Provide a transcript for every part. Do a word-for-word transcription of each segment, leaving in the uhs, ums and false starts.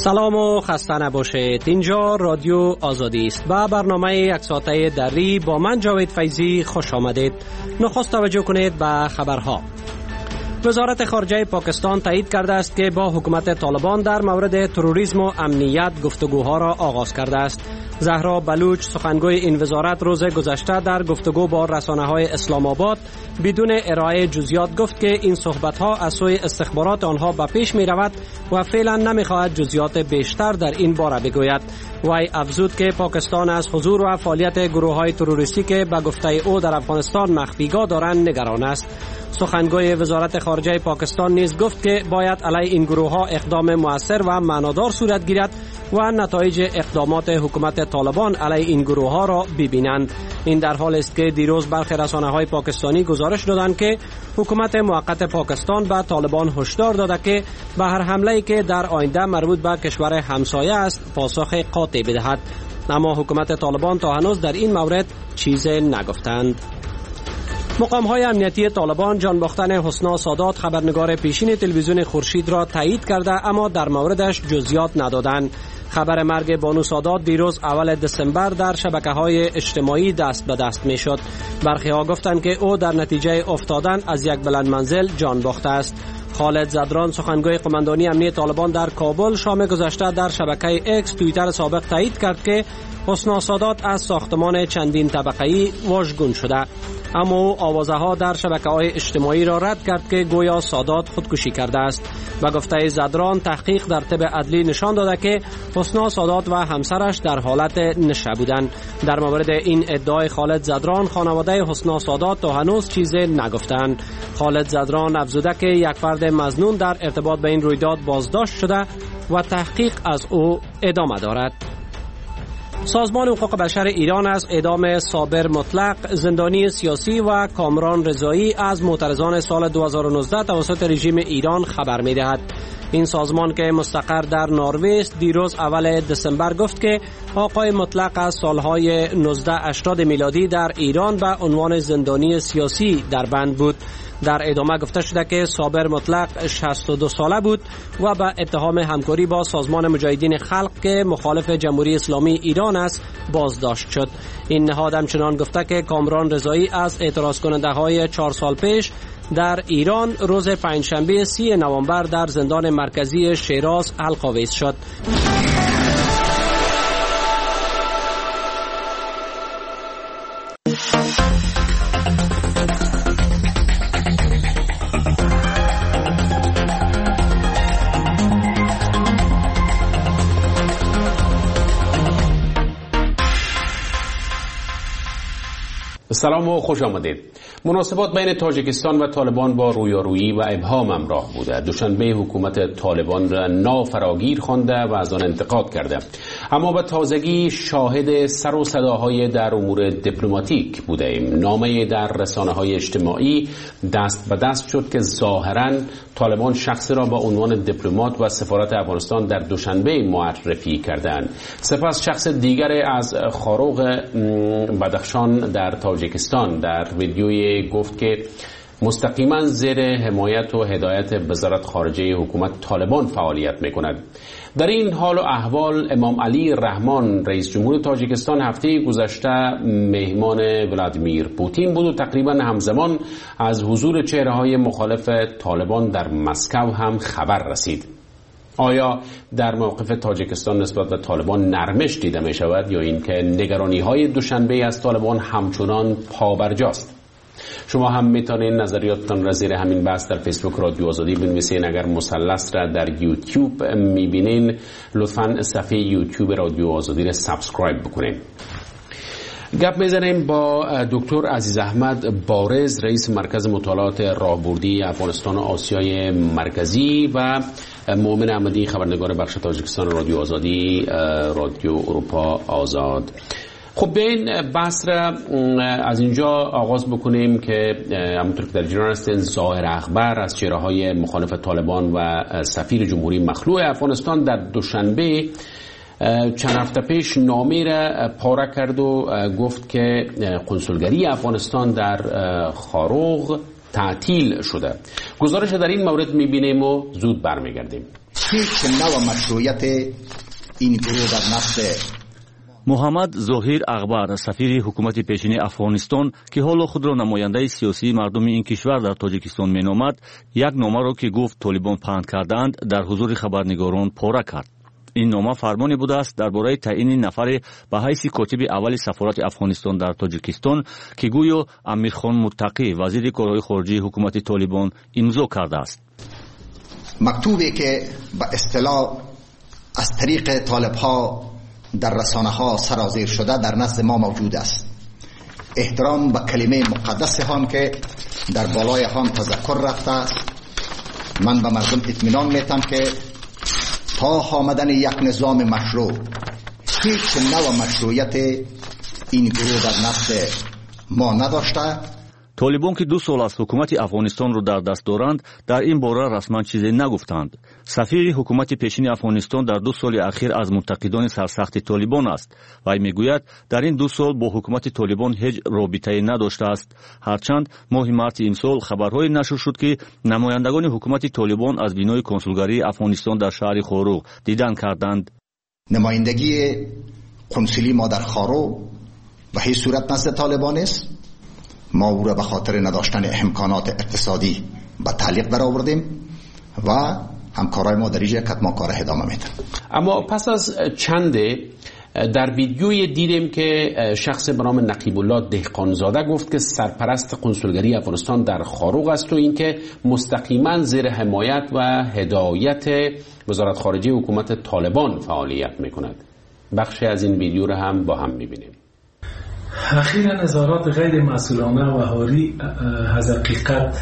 سلام و خسته نباشید. اینجا رادیو آزادی است و برنامه یک ساعته دری با من جاوید فیضی خوش آمدید. نخست توجه کنید به خبرها. وزارت خارجه پاکستان تایید کرده است که با حکومت طالبان در مورد تروریسم و امنیت گفتگوها را آغاز کرده است. زهرا بلوچ سخنگوی این وزارت روز گذشته در گفتگو با رسانه‌های اسلام آباد بدون ارائه جزئیات گفت که این صحبت‌ها از سوی استخبارات آنها به پیش می‌رود و فعلا نمی‌خواهد جزئیات بیشتر در این باره بگوید. وی افزود که پاکستان از حضور و فعالیت گروه‌های تروریستی که به گفته او در افغانستان مخفیگاه دارند نگران است. سخنگوی وزارت خارجه پاکستان نیز گفت که باید علیه این گروه‌ها اقدام مؤثر و معنادار صورت گیرد و نتایج اقدامات حکومت طالبان علیه این گروه‌ها را ببینند. این در حال است که دیروز برخی رسانه‌های پاکستانی گزارش دادند که حکومت موقت پاکستان به طالبان هشدار داده که به هر حمله‌ای که در آینده مربوط به کشور همسایه است پاسخ قاطع بدهد. اما حکومت طالبان تا هنوز در این مورد چیزی نگفتند. مقام‌های امنیتی طالبان جان باختن حسنا سادات خبرنگار پیشین تلویزیون خورشید را تایید کرده اما در موردش جزئیات ندادند. خبر مرگ بانو سادات دیروز اول دسامبر در شبکه‌های اجتماعی دست به دست می‌شد. برخی‌ها گفتند که او در نتیجه افتادن از یک بلند منزل جان باخته است. خالد زدران سخنگوی قماندانی امنیتی طالبان در کابل شام گذشته در شبکه اکس توییتر سابق تایید کرد که حسنا سادات از ساختمان چندین طبقه‌ای واژگون شده، اما او آوازه‌ها در شبکه‌های اجتماعی را رد کرد که گویا سادات خودکشی کرده است. و گفته زدران تحقیق در طب عدلی نشان داده که حسنا سادات و همسرش در حالت نشه بودند. در مورد این ادعای خالد زدران خانواده حسنا سادات تا هنوز چیزی نگفتند. خالد زدران افزوده که یک فرد مظنون در ارتباط به این رویداد بازداشت شده و تحقیق از او ادامه دارد. سازمان حقوق بشر ایران از اعدام صابر مطلق زندانی سیاسی و کامران رضایی از معترضان سال دو هزار و نوزده توسط رژیم ایران خبر می‌دهد. این سازمان که مستقر در نروژ است دیروز اول دسامبر گفت که آقای مطلق از سالهای نوزده هشتاد میلادی در ایران به عنوان زندانی سیاسی در بند بود. در ادامه گفته شده که صابر مطلق شصت و دو ساله بود و به اتهام همکاری با سازمان مجاهدین خلق که مخالف جمهوری اسلامی ایران است بازداشت شد. این نهاد همچنان گفته که کامران رضایی از اعتراض کننده های چهار سال پیش در ایران روز پنجشنبه سی نوامبر در زندان مرکزی شیراز حلق‌آویز شد. سلام و خوش آمدید. مناسبات بین تاجیکستان و طالبان با رویارویی و ابهام همراه بوده. دوشنبه حکومت طالبان را نافراگیر خوانده و از آن انتقاد کرده، اما به تازگی شاهد سر و صداهای در امور دیپلماتیک بوده ایم. نامه در رسانه‌های اجتماعی دست به دست شد که ظاهراً طالبان شخصی را با عنوان دیپلمات و سفارت افغانستان در دوشنبه معرفی کردند. سپس شخص دیگر از خاروق بدخشان در تاجیکستان در ویدیوی گفت که مستقیما زیر حمایت و هدایت وزارت خارجه حکومت طالبان فعالیت می‌کند. در این حال و احوال امام علی رحمان رئیس جمهور تاجیکستان هفته گذشته مهمان ولادیمیر پوتین بود و تقریبا همزمان از حضور چهره‌های مخالف طالبان در مسکو هم خبر رسید. آیا در موقف تاجیکستان نسبت به طالبان نرمش دیده می شود یا اینکه نگرانی‌های دوشنبه از طالبان همچنان پابرجاست؟ شما هم میتونین نظریاتتان را زیر همین بحث در فیسبوک رادیو آزادی بنویسین. اگر مثلث را در یوتیوب میبینین لطفاً صفحه یوتیوب رادیو آزادی را سابسکرایب بکنین. گپ میزنیم با دکتر عزیز احمد بارز رئیس مرکز مطالعات راهبردی افغانستان و آسیای مرکزی و مومن احمدی خبرنگار بخش تاجیکستان رادیو آزادی رادیو اروپا آزاد. خب بیاین بحث را از اینجا آغاز بکنیم که همونطور که در جریان هستین ظاهر اخبار از چهره‌های مخالف طالبان و سفیر جمهوری مخلوع افغانستان در دوشنبه چند هفته پیش نامه را پاره کرد و گفت که قنسولگری افغانستان در خاروق تعطیل شده. گزارش در این مورد میبینیم و زود برمیگردیم. هیچ نوع مشروعیت این گروه در نفس محمد ظهیر اغبر سفیر حکومت پیشین افغانستان که حالا خود را نماینده سیاسی مردم این کشور در تاجیکستان مینامد، یک نامه را که گفت طالبان پهن کردند در حضور خبرنگاران پاره کرد. این نامه فرمانی بوده است درباره تعیین نفر به حیث کاتب اول سفارت افغانستان در تاجیکستان که گویا امیرخان متقی وزیر کارهای خارجه حکومت طالبان امضا کرده است. مکتوبی که به اصطلاح از طریق طالب‌ها در رسانه ها سرازیر شده در نزد ما موجود است. احترام به کلمه مقدس هم که در بالای هم تذکر رفته است. من به مردم اطمینان میتم که تا آمدن یک نظام مشروع هیچ نوع مشروعیت این گروه در نفس ما نداشته. طالبان که دو سال از حکومت افغانستان رو در دست دارند در این باره رسما چیزی نگفتند. سفیر حکومت پیشین افغانستان در دو سال اخیر از منتقدان سرسخت طالبان است و میگوید در این دو سال با حکومت طالبان هیچ رابطه‌ای نداشته است. هرچند ماه مارس امسال خبرهای نشر شد که نمایندگان حکومت طالبان از بینای کنسولگری افغانستان در شهر خاروق دیدن کردند. نمایندگی کنسولی ما در خاروق به هیچ صورت نزد طالبان است. ما او را به خاطر نداشتن امکانات اقتصادی به تعلیق در آوردیم و همکارای ما در اینجا کتما کار ادامه میدن. اما پس از چنده در ویدیوی دیدیم که شخص به نام نقیب الله دهقانزاده گفت که سرپرست کنسولگری افغانستان در خاروق است و اینکه مستقیما زیر حمایت و هدایت وزارت خارجه حکومت طالبان فعالیت میکند. بخشی از این ویدیو را هم با هم میبینیم. اخیراً اظهارات غیر مسئولانه و حالی از حقیقت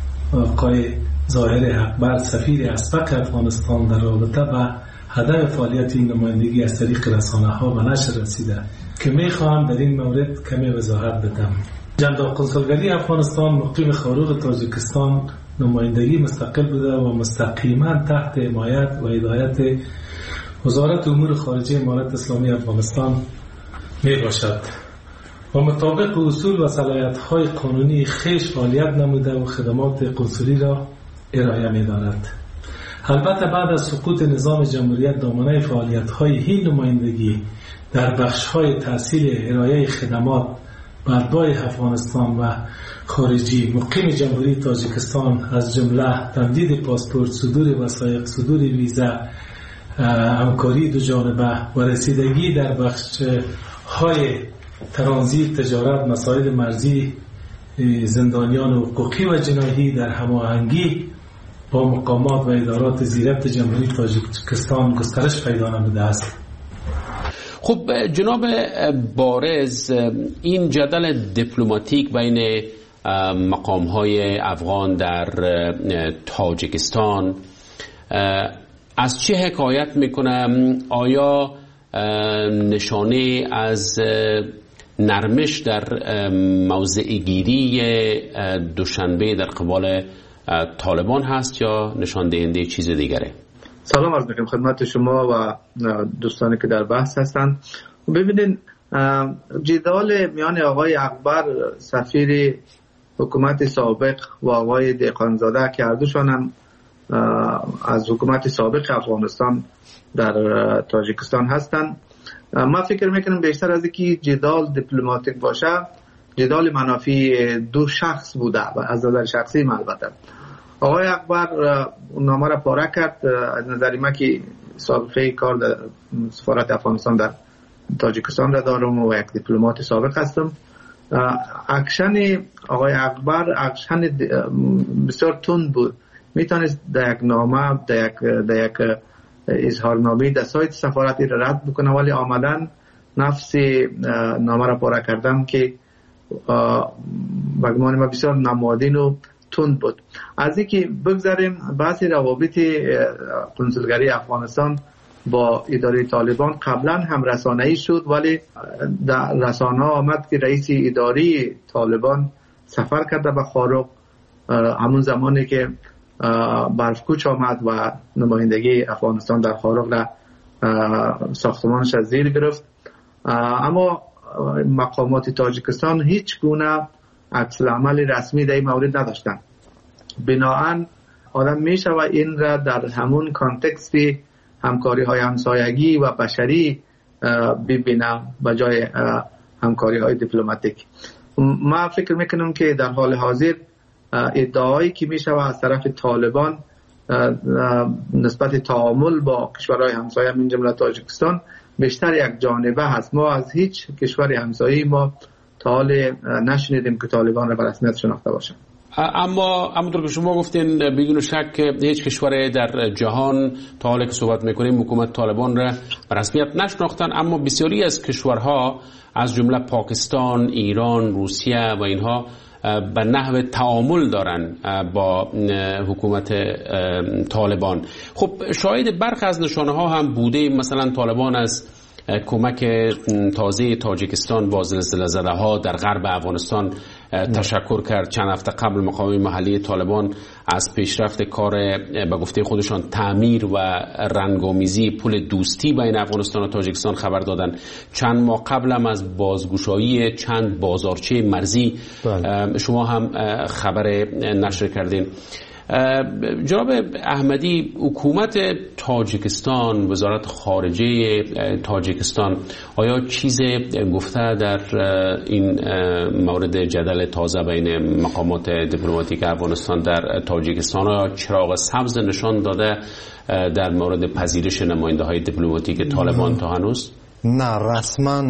آقای ظاهر اغبر سفیر اسبق افغانستان در رابطه با هدف فعالیت این نمایندگی از طریق رسانه ها به نشر رسیده که میخواهم در این مورد کمی وضاحت بدم. جناب کنسولگری افغانستان مقیم خاروق تاجیکستان نمایندگی مستقل بوده و مستقیما تحت حمایت و هدایت وزارت امور خارجه امارت اسلامی افغانستان می باشد و مطابق اصول و صلاحیت‌های قانونی خویش فعالیت نموده و خدمات کنسولی را ارائه می‌دارد. البته بعد از سقوط نظام جمهوریت دامنه فعالیت‌های این نمایندگی در بخش‌های تحصیل ارائه خدمات بردای افغانستان و خارجی مقیم جمهوری تاجیکستان از جمله تمدید پاسپورت، صدور وثایق، صدور ویزا، همکاری دو جانبه و رسیدگی در بخش‌های ترانزیت، تجارت، مسائل مرزی زندانیان حقوقی و جنایی در هماهنگی با مقامات و ادارات زیربط جمهوری تاجیکستان گسترش پیدا نموده است. خب جناب بارز، این جدل دیپلماتیک بین مقام‌های افغان در تاجیکستان از چه حکایت میکنه؟ آیا نشانه از نرمش در موضع گیری دوشنبه در قبال طالبان هست یا نشان دهنده چیز دیگره؟ سلام عرض میکنم خدمت شما و دوستانی که در بحث هستند. ببینید جدال میان آقای اغبر سفیر حکومت سابق و آقای دهقانزاده که هر دوشان هم از حکومت سابق افغانستان در تاجیکستان هستند، ما فکر میکنم بیشتر از اینکه جدال دیپلماتیک باشه جدال منافی دو شخص بوده و از نظر شخصی البته. آقای اغبر نامه را پاره کرد. از نظر من که سابقه کار در سفارت افغانستان در تاجیکستان را دارم و یک دیپلمات سابق هستم. اکشن آقای اغبر اکشن بسیار تند بود. میتونست در یک نامه در یک در یک اظهارنامه در سایت سفارتی را رد بکنه، ولی آمدن نفس نامه را پاره کردن که بگمان ما بسیار نمادین و تند بود. از اینکه بگذاریم بحث روابط کنسولگری افغانستان با اداره طالبان قبلا هم رسانه‌ای شد، ولی در رسانه آمد که رئیس اداره طالبان سفر کرده به خاروق همون زمانی که برفکوچ آمد و نمایندگی افغانستان در خاروق را ساختمانش از زیر گرفت. اما مقامات تاجیکستان هیچ گونه عکس العمل رسمی در این مورد نداشتند. بناهن آدم میشه و این را در همون کانتکست همکاری های همسایگی و بشری ببینم به جای همکاری های دیپلماتیک. ما فکر میکنم که در حال حاضر ادعایی که میشه از طرف طالبان نسبت تعامل با کشورهای همسایه من جمله تاجیکستان بیشتر یک جانبه هست. ما از هیچ کشور همسایه‌ای ما تا حال نشنیدیم که طالبان را به رسمیت شناخته باشند. اما همونطور که شما گفتین بدون شک هیچ کشور در جهان تا حالی که صحبت میکنیم حکومت طالبان را به رسمیت نشناختن، اما بسیاری از کشورها از جمله پاکستان، ایران، روسیه و اینها به نحو تعامل دارن با حکومت طالبان. خب شاید برخی از نشانه ها هم بوده، مثلا طالبان از کمک تازه تاجیکستان با زلزله زده ها در غرب افغانستان تشکر کرد. چند هفته قبل مقام محلی طالبان از پیشرفت کار به گفته خودشان تعمیر و رنگامیزی پل دوستی بین افغانستان و تاجیکستان خبر دادن. چند ماه قبل هم از بازگشایی چند بازارچه مرزی بله. شما هم خبر نشر کردین. جناب احمدی، حکومت تاجیکستان، وزارت خارجه تاجیکستان آیا چیز گفته در این مورد جدل تازه بین مقامات دیپلماتیک افغانستان در تاجیکستان آیا چراغ سبز نشان داده در مورد پذیرش نماینده های دیپلماتیک طالبان تا هنوز؟ نه، رسما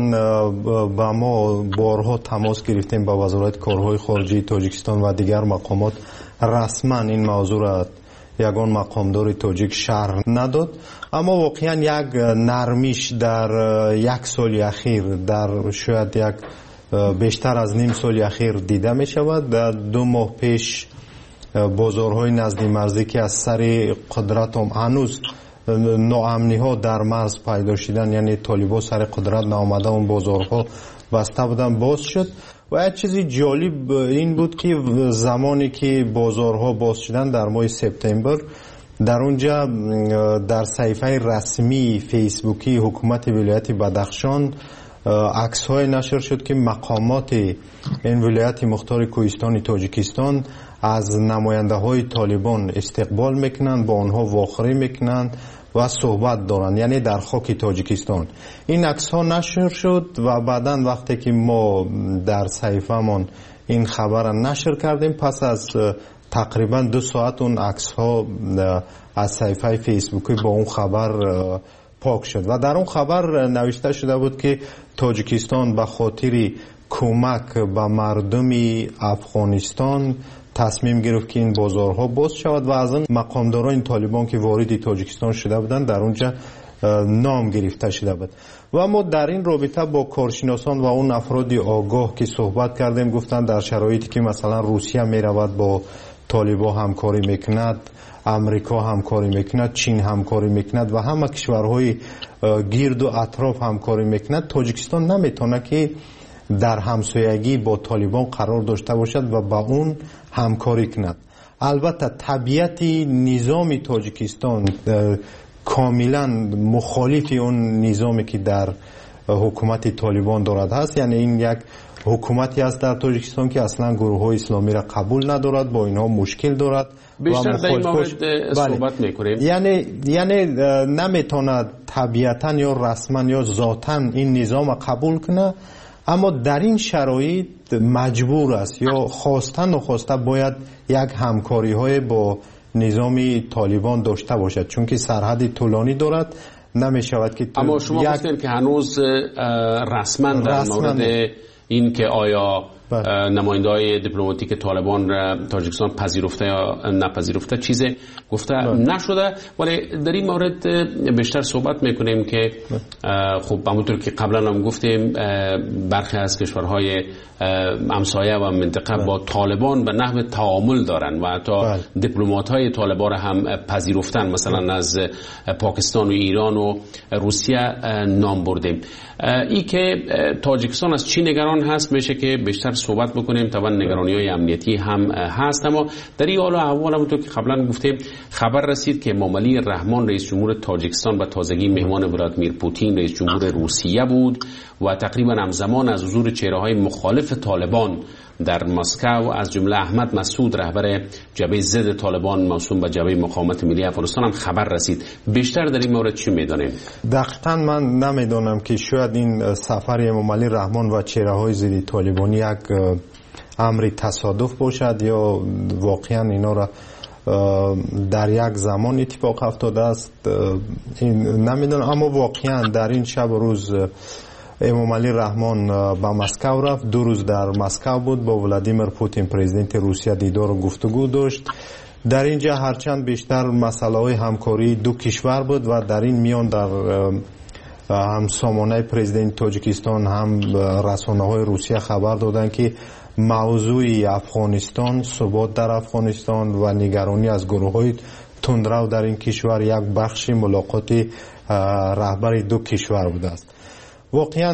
با ما بارها تماس گرفتیم با وزارت کارهای خارجه تاجیکستان و دیگر مقامات. رسما این موضوع را یگان مقامدار تاجیک شرح نداد، اما واقعا یک نرمیش در یک سال اخیر، در شاید یک بیشتر از نیم سال اخیر دیده می شود. در دو ماه پیش بازارهای نزدی مرزی که از سر قدرت هم هنوز ناامنی ها در مرز پیدا شدن، یعنی طالبان سر قدرت نآمده اون بازارها بسته بودن، باز شد. و یک چیزی جالب این بود که زمانی که بازارها باز شدن در ماه سپتامبر، در اونجا در صفحه رسمی فیسبوکی حکومت ولایت بدخشان عکس های نشر شد که مقامات این ولایت مختار کوهستانی تاجیکستان از نماینده های طالبان استقبال میکنند، با آنها واخری میکنند و صحبت دارند، یعنی در خاک تاجیکستان. این عکس ها نشر شد و بعدا وقتی که ما در صحیفه من این خبر نشر کردیم، پس از تقریبا دو ساعت اون عکس ها از صحیفه فیسبوکی با اون خبر پاک شد و در اون خبر نوشته شده بود که تاجیکستان به خاطر کمک به مردم افغانستان تصمیم گرفت که این بازارها باز شود و از این مقامداران طالبان که وارد تاجیکستان شده بودند در اونجا نام گرفته شده بود. و ما در این رابطه با کارشناسان و اون افراد آگاه که صحبت کردیم، گفتند در شرایطی که مثلا روسیه می رود با طالبان همکاری میکند، امریکا همکاری میکند، چین همکاری میکند و همه کشورهای گرد و اطراف همکاری میکند، تاجیکستان نمیتونه که در همسایگی با طالبان قرار داشته باشد و با اون همکاری کند. البته طبیعت نظام تاجیکستان کاملا مخالف اون نظامی که در حکومت طالبان دارد هست، یعنی این یک حکومتی است در تاجیکستان که اصلا گروه های اسلامی را قبول ندارد، با اینها مشکل دارد. بیشتر در این مورد صحبت میکنیم. یعنی یعنی نمیتواند طبیعتا یا رسما یا ذاتا این نظام قبول کنه، اما در این شرایط مجبور است یا خواسته نخواسته باید یک همکاری های با نظام طالبان داشته باشد، چون که سرحد طولانی دارد. نمی شود که اما شما یک... گفتید که هنوز رسما در مورد این که آیا نماینده‌های دیپلماتیک طالبان را تاجیکستان پذیرفته یا نپذیرفته چیز گفته نشده، ولی در این مورد بیشتر صحبت میکنیم که خب همونطور که قبلا هم گفتیم برخی از کشورهای همسایه و منطقه با طالبان به نحو تعامل دارن و حتی دیپلمات‌های طالبان را هم پذیرفتن، مثلا از پاکستان و ایران و روسیه نام بردیم. ای که تاجیکستان از چی نگران هست میشه که بیشتر صحبت بکنیم، طبعا نگرانی‌های امنیتی هم هست، اما در این حال و احوال همونطور که قبلا گفتیم خبر رسید که مامالی رحمان رئیس جمهور تاجیکستان به تازگی مهمان ولادیمیر پوتین رئیس جمهور روسیه بود و تقریبا همزمان از حضور چهره‌های مخالف طالبان در مسکو از جمله احمد مسعود رهبر جبهه ضد طالبان موسوم به جبهه مقاومت ملی افغانستان هم خبر رسید. بیشتر در این مورد چی می‌دانید؟ دقیقاً من نمیدونم که شاید این سفر امام علی رحمان و چهره‌های ضد طالبانی یک امری تصادف باشد یا واقعاً اینا را در یک زمان اتفاق افتاده است، این نمیدونم. اما واقعاً در این شب و روز امام علی رحمان به مسکو رفت، دو روز در مسکو بود، با ولادیمیر پوتین پرزیدنت روسیه دیدار و گفتگو داشت. در اینجا هرچند بیشتر مسئله های همکاری دو کشور بود و در این میان در هم سامانه پرزیدنت تاجیکستان هم رسانه های روسیه خبر دادند که موضوع افغانستان، ثبات در افغانستان و نگرانی از گروه های تندرو در این کشور یک بخش ملاقات رهبر دو کشور بوده است. واقعا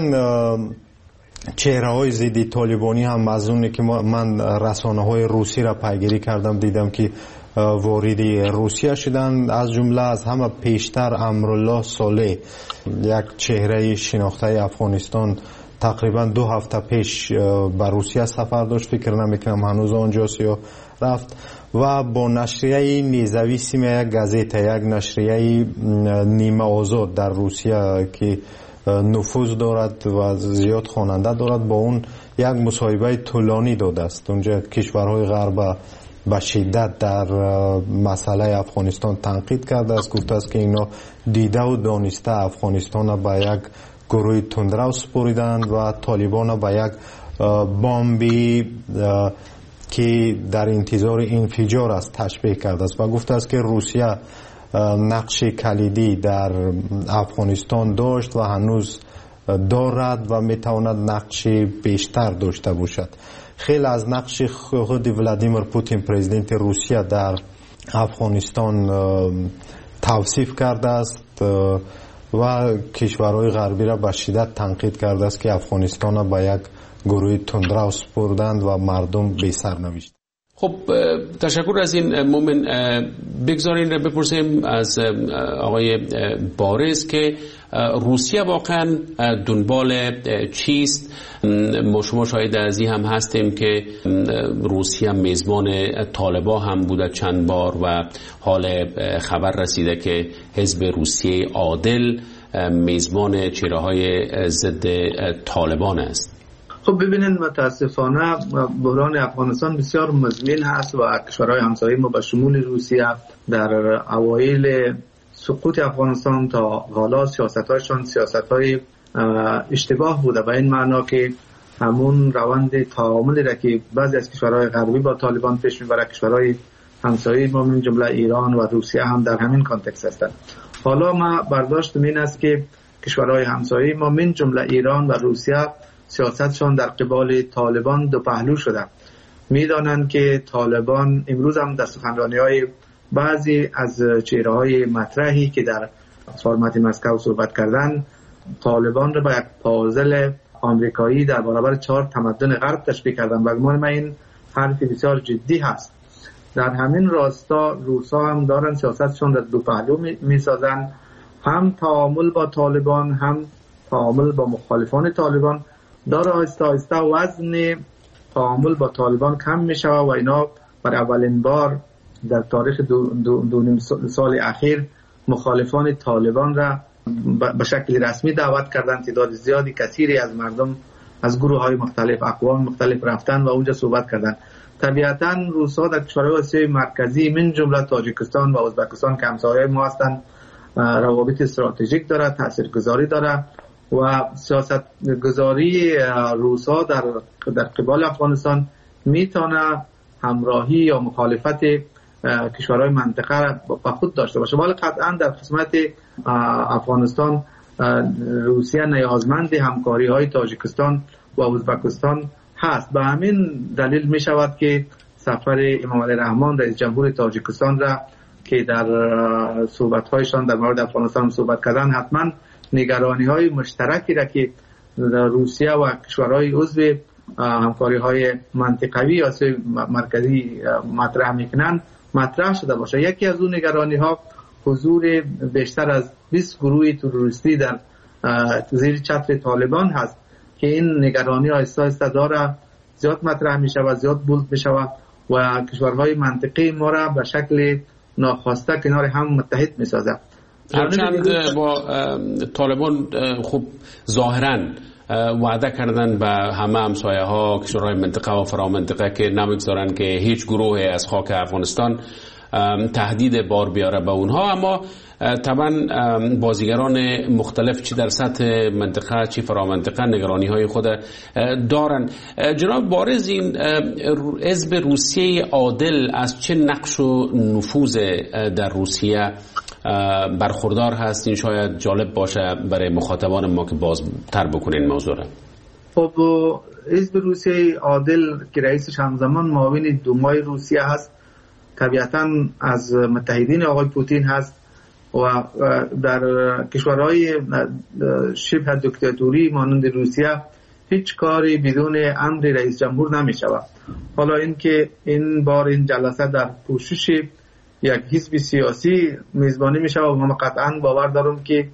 چهره های ضد طالبانی هم از اونی که من رسانه های روسی را پیگیری کردم دیدم که وارد روسیه شدن، از جمله از همه پیشتر امرالله صالح، یک چهره شناخته افغانستان، تقریبا دو هفته پیش به روسیه سفر داشت، فکر نمیکنم هنوز آنجاست یا رفت، و با نشریه نیزوی سیم، یک گازیته، یک نشریه نیمه آزاد در روسیه که نفوذ دارد و زیاد خواننده دارد، با اون یک مصاحبه طولانی داده است. اونجا کشورهای غرب به شدت در مسئله افغانستان تنقید کرده است، گفته است که اینا دیده و دانسته افغانستان به یک گروه تندرو سپریدند و طالبان به یک بمبی که در انتظار انفجار است تشبیه کرده است و گفته است که روسیه نقش کلیدی در افغانستان داشت و هنوز دارد و میتواند نقش بیشتر داشته باشد. خیلی از نقش خود ولادیمیر پوتین پرزیدنت روسیه در افغانستان توصیف کرده است و کشورهای غربی را به شدت تنقید کرده است که افغانستان را به یک گروه تندرو سپردند و مردم بی سرنوشت. خب تشکر از این مومن. بگذارین را بپرسیم از آقای بارز که روسیه واقعا دنبال چیست؟ ما شما شاهد از این هم هستیم که روسیه میزبان طالبان هم بوده چند بار و حال خبر رسیده که حزب روسیه عادل میزبان چهره‌های ضد طالبان است. خب ببینید متاسفانه بحران افغانستان بسیار مزمن هست و کشورهای همسایه ما به شمول روسیه در اوایل سقوط افغانستان تا حالا سیاست‌هایشان سیاست‌های اشتباه بوده، به این معنا که همون روند تعاملی را که بعضی از کشورهای غربی با طالبان پیش می‌برد، کشورهای همسایه ما من جمله ایران و روسیه هم در همین کانتکست هستند. حالا ما برداشت این است که کشورهای همسایه ما من جمله ایران و روسیه سیاستشان در قبال طالبان دو پهلو شده. میدانند که طالبان امروز هم در سخنرانی‌های بعضی از چهره‌های مطرحی که در فرمت مسکو صحبت کردن، طالبان را به یک پازل آمریکایی در برابر چهار تمدن غرب تشبیه کردن و گمان من این حرف بسیار جدی هست. در همین راستا روسا هم دارن سیاستشان در دو پهلو می‌سازن، هم تعامل با طالبان هم تعامل با مخالفان طالبان. داره آهسته آهسته وزن تعامل با طالبان کم می شود و اینا بر اولین بار در تاریخ دو, دو, دو نیم سال اخیر مخالفان طالبان را به شکل رسمی دعوت کردن. تعداد زیادی کثیری از مردم از گروه های مختلف، اقوام مختلف رفتن و اونجا صحبت کردن. طبیعتا روسا در کشورهای آسیای مرکزی من جمله تاجیکستان و ازبکستان که همسایه ما هستند روابط استراتژیک داره، تاثیرگذاری داره و سیاست گذاری روسا در در قبال افغانستان میتونه همراهی یا مخالفت کشورهای منطقه را با خود داشته باشه. ولی قطعا در قسمت افغانستان روسیه نیازمند همکاری های تاجیکستان و ازبکستان هست. به همین دلیل می شود که سفر امام علی رحمان رئیس جمهور تاجیکستان را که در صحبت هایشان در مورد افغانستان صحبت کردن حتما نگرانی های مشترکی را که روسیه و کشورهای عضو همکاری های منطقوی آسیای مرکزی مطرح میکنن مطرح شده باشه. یکی از اون نگرانی ها حضور بیشتر از بیست گروه تروریستی در زیر چتر طالبان هست که این نگرانی آهسته آهسته داره زیاد مطرح می شود، زیاد بولد می شود و کشورهای منطقه ما را به شکل ناخواسته کنار هم متحد می سازد. هرچند با طالبان خوب ظاهراً وعده کردن به همه همسایه ها کشورهای منطقه و فرامنطقه که نمیگذارن که هیچ گروه از خاک افغانستان تهدید بار بیاره به اونها، اما طبعا بازیگران مختلف چی در سطح منطقه چی فرامنطقه نگرانی های خود دارن. جناب بارز، این حزب روسیه عادل از چه نقش و نفوذ در روسیه برخوردار هست؟ این شاید جالب باشه برای مخاطبان ما که بازتر بکنین این موضوع را. خب حزب روسیه عادل که رئیسش همزمان معاون دومای روسیه هست، طبیعتا از متحدین آقای پوتین هست و در کشورهای شبه دیکتاتوری مانند روسیه هیچ کاری بدون امر رئیس جمهور نمی شود. حالا اینکه این بار این جلسه در پوشش یک حزب سیاسی میزبانی می شود و من قطعا باور دارم که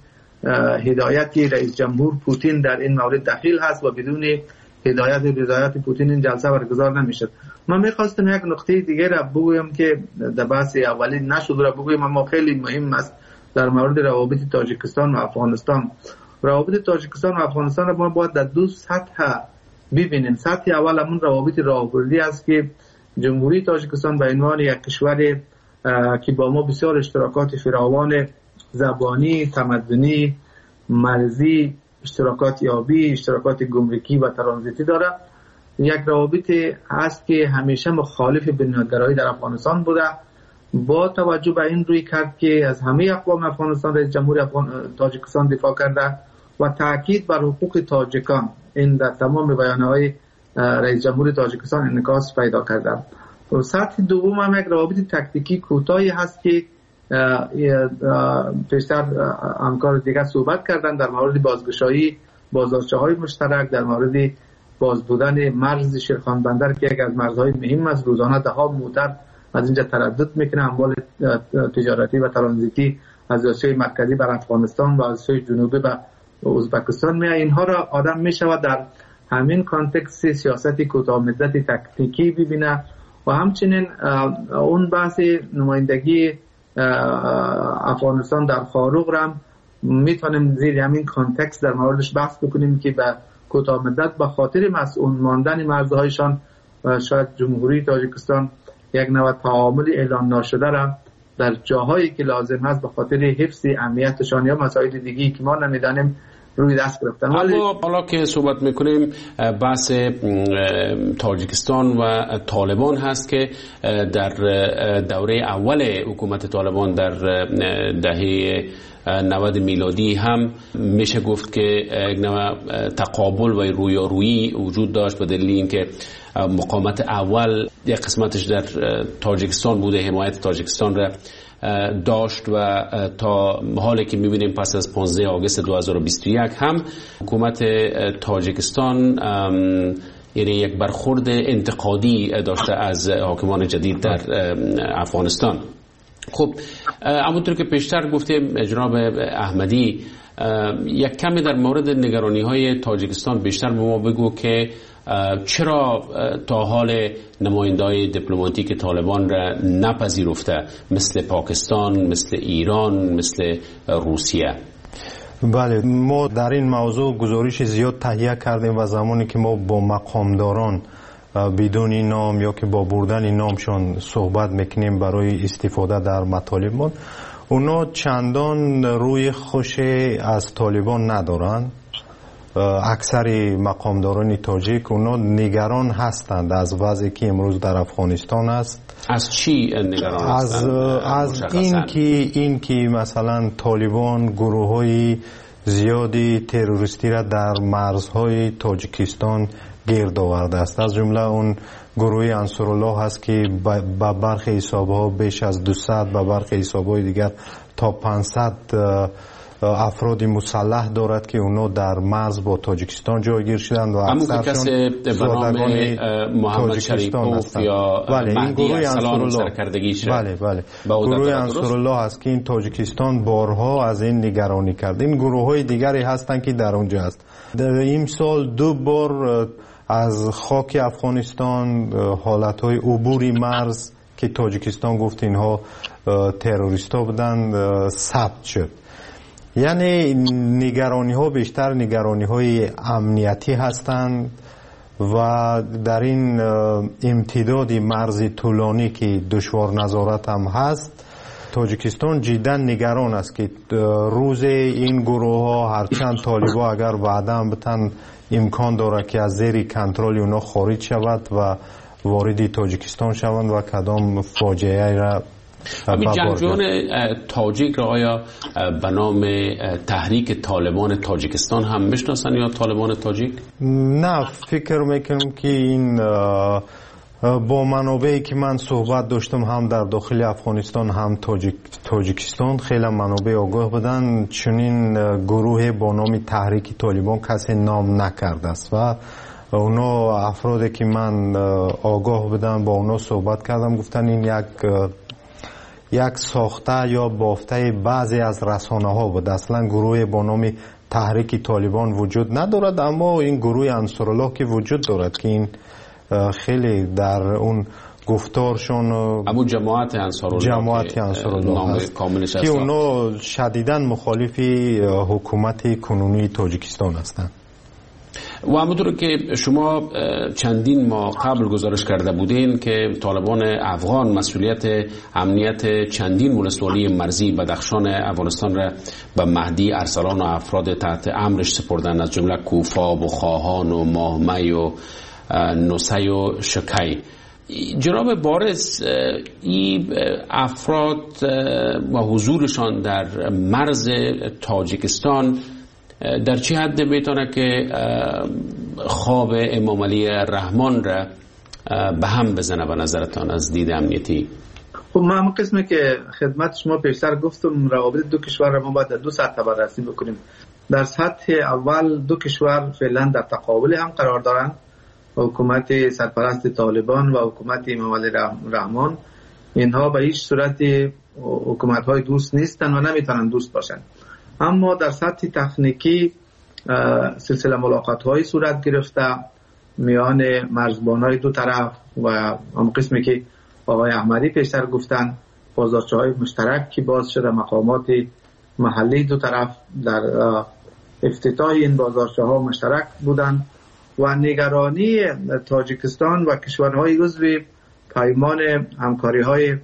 هدایت رئیس جمهور پوتین در این مورد دخیل هست و بدون هدایت هدایت پوتین این جلسه برگزار نمیشد. من میخواستم یک نقطه دیگه را بگویم که در بحث اولی نشد را بگویم، اما خیلی مهم است در مورد روابط تاجیکستان و افغانستان. روابط تاجیکستان و افغانستان را ما باید در دو سطح ببینیم. سطح اول همون روابط راهبردی است که جمهوری تاجیکستان به عنوان یک کشور که با ما بسیار اشتراکات فراوان زبانی، تمدنی، مرزی، اشتراکات آبی، اشتراکات گمرکی و ترانزیتی داره، یک روابط هست که همیشه مخالف بنیادگرایی در افغانستان بوده. با توجه به این روی کرد که از همه اقوام افغانستان رئیس جمهور افغان... تاجیکستان دفاع کرده و تاکید بر حقوق تاجیکان این در تمام بیانیه‌های رئیس جمهور تاجیکستان انعکاس پیدا کرده. و سطح دوم هم یک روابط تکتیکی کوتاهی هست که پیشتر همکار دیگر صحبت کردن در مورد بازگشایی بازارچه‌های مشترک، در مورد باز بودن مرز شیرخان بندر که یک از مرزهای مهم است. روزانه ده ها موتر از اینجا تردد میکنه، اموال تجارتی و ترانزیتی از آسیای مرکزی بر افغانستان و آسیای جنوبی به ازبکستان میاد. اینها را آدم میشود در همین کانتکست سیاست کوتاه مدت تکتیکی ببینه و همچنین اون بحث نمایندگی افغانستان در خاروق را میتونیم زیر همین کانتکست در موردش بحث بکنیم که به کوتاه مدت به خاطر مسئول ماندن مرزهایشان و شاید جمهوری تاجیکستان یک نوع تعامل اعلان ناشده را در جاهایی که لازم هست به خاطر حفظ امنیتشان یا مسائل دیگی که ما نمیدانیم روی دست گرفتن. اما حالا که صحبت میکنیم بحث تاجیکستان و طالبان هست که در دوره اول حکومت طالبان در دهه نود میلادی هم میشه گفت که یک نوع تقابل و رویارویی وجود داشت به دلیل اینکه مقاومت اول یک قسمتش در تاجیکستان بوده، حمایت تاجیکستان را داشت و تا حالی که میبینیم پس از پانزده آگوست دو هزار و بیست و یک هم حکومت تاجیکستان یعنی یک برخورد انتقادی داشته از حاکمان جدید در افغانستان. خب همونطور که پیشتر گفتیم جناب احمدی، یک کمی در مورد نگرانی های تاجیکستان بیشتر به ما بگو که چرا تا حال نماینده‌های دیپلماتیک طالبان را نپذیرفته مثل پاکستان، مثل ایران، مثل روسیه؟ بله، ما در این موضوع گزارش زیاد تهیه کردیم و زمانی که ما با مقامداران بدون نام یا که با بردن نامشان صحبت میکنیم برای استفاده در مطالبمان، اونا چندان روی خوش از طالبان ندارن. اکثر مقامداران تاجیک اونا نگران هستند از وضعی که امروز در افغانستان است. از چی نگران هستند؟ از, از این که این که مثلا طالبان گروه‌های زیادی تروریستی را در مرزهای تاجیکستان گرد آورده است. از جمله اون گروه انصارالله هست که با برخی حساب‌ها بیش از دویست، با برخی حساب‌های دیگر تا پانصد افراد مسلح دارد که اونا در مرز با تاجیکستان جایگیر شدند و اکثرشون سربازان محمد شریفوف یا مهدی ارسلان سرکردگی شد. بله بله گروه انصارالله هست که این تاجیکستان بارها از این نگرانی کرد. این گروه های دیگری هستند که در اونجا هست. این سال دو بار از خاک افغانستان حالت های عبوری مرز که تاجیکستان گفت اینها تروریست ها بودن ثبت شد. یعنی نگرانی ها بیشتر نگرانی های امنیتی هستند و در این امتداد مرز طولانی که دشوار نظارت هم هست تاجیکستان جدا نگران است که روز این گروه ها هرچند طالبا اگر وعده هم بتن امکان داره که از زیر کنترل اونا خارج شود و وارد تاجیکستان شوند و کدام فاجعه را همین جنگجویان تاجیک را آیا به نام تحریک طالبان تاجیکستان هم میشناسن یا طالبان تاجیک؟ نه، فکر میکنم که این با منابعی که من صحبت داشتم هم در داخل افغانستان هم تاجیک تاجیکستان خیلی منابع آگاه بودن چنین گروه با نام تحریک طالبان کسی نام نکرده است و اونا افرادی که من آگاه بودن با اونا صحبت کردم گفتن این یک یک ساخته یا بافته بعضی از رسانه ها بود. اصلا گروه با نام تحریک طالبان وجود ندارد، اما این گروه انصارالله که وجود دارد که این خیلی در اون گفتارشون اما جماعت انصارالله جماعت انصارالله هست که اونا شدیداً مخالفی حکومت کنونی تاجیکستان هستند. و همونطور که شما چندین ماه قبل گزارش کرده بودین که طالبان افغان مسئولیت امنیت چندین ولسوالی مرزی بدخشان افغانستان را به مهدی ارسلان و افراد تحت امرش سپردن، از جمله کوفاب و خواهان و ماهمی و نوسی و شکی. جناب بارس، این افراد و حضورشان در مرز تاجیکستان در چه حد میتونه که خواب امام علی رحمان را به هم بزنه به نظرتان از دید امنیتی؟ خب من همون قسمی که خدمت شما پیشتر گفتم روابط دو کشور را ما باید در دو سطح بررسی بکنیم. در سطح اول دو کشور فعلا در تقابل هم قرار دارند، حکومت سرپرست طالبان و حکومت امام علی رحمان. اینها به هیچ صورت حکومت های دوست نیستن و نمیتونن دوست باشن. اما در سطح تکنیکی سلسله ملاقات های صورت گرفته میان مرزبان های دو طرف و هم قسمی که آقای احمدی پیشتر گفتن بازارچه های مشترک که باز شده، مقامات محلی دو طرف در افتتاح این بازارچه ها مشترک بودن و نگرانی تاجیکستان و کشورهای عضو پیمان همکاری های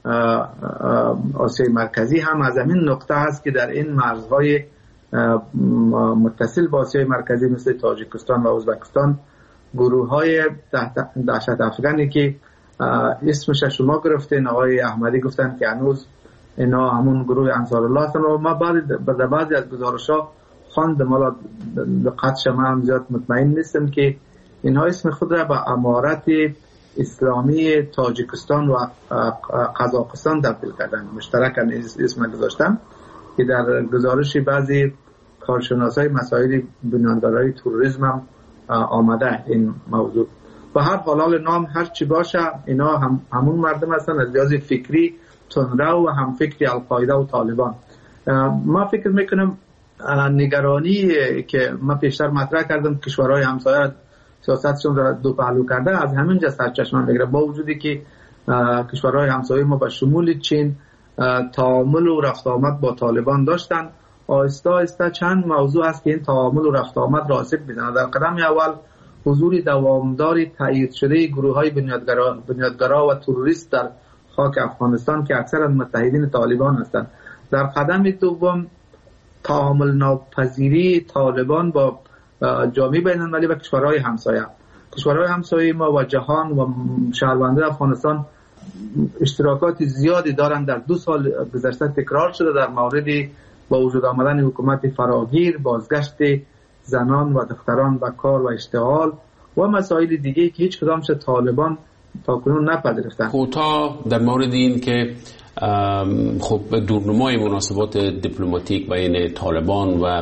آسیای مرکزی هم از همین نقطه است که در این مرزهای متصل با آسیای مرکزی مثل تاجیکستان و ازبکستان گروه های دهشت افغانی که اسمش شما گرفتین، آقای احمدی گفتن که هنوز اینا همون گروه انصارالله هستن و ما بعد بعضی از گزارش‌ها خواندم، حالا دقتش من هم زیاد مطمئن نیستم که اینها اسم خود را به امارت اسلامی تاجیکستان و قزاقستان تبدیل کردن، مشترکاً اسم گذاشتن که در گزارش بعضی کارشناسای مسائل بنیانگرایی تروریسم هم آمده این موضوع. و هر حال نام هر چی باشه اینا هم همون مردم هستن از لحاظ فکری تندرو و هم فکری القاعده و طالبان. ما فکر میکنم نگرانی که ما پیشتر مطرح کردم کشورهای همسایه سیاستشون را دو پهلو کرده از همینجا سرچشمه میگیره، با وجودی که کشورهای همسایه ما به شمول چین تعامل و رفت آمد با طالبان داشتن، آهسته آهسته چند موضوع است که این تعامل و رفت آمد را آسیب میزنه. در قدم اول حضور دوامداری تایید شده گروه‌های بنیادگرا بنیادگرا و تروریست در خاک افغانستان که اکثرا متحدین طالبان هستند. در قدم دوم تعامل ناپذیری طالبان با جامعه بین‌المللی و کشورهای همسایه. کشورهای همسایه ما و جهان و شهروندان افغانستان اشتراکات زیادی دارند. در دو سال گذشته تکرار شده در مورد با وجود آمدن حکومت فراگیر، بازگشت زنان و دختران به کار و اشتغال و مسائل دیگه که هیچ کدامش طالبان تا کنون نپذیرفتند. کوتاه در مورد این که خب دورنمای مناسبات دیپلماتیک بین طالبان و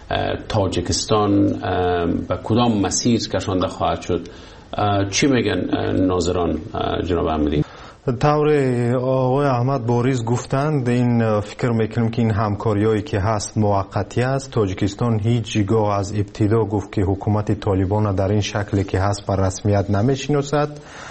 تاجیکستان به کدام مسیر کشانده خواهد شد؟ چی میگن ناظران جناب احمدی؟ طور آقای احمد باریز گفتند، این فکر میکنم که این همکاریایی که هست موقتی است. تاجیکستان هیچ جگاه از ابتدا گفت که حکومت طالبان در این شکلی که هست بر رسمیت نمیشناسد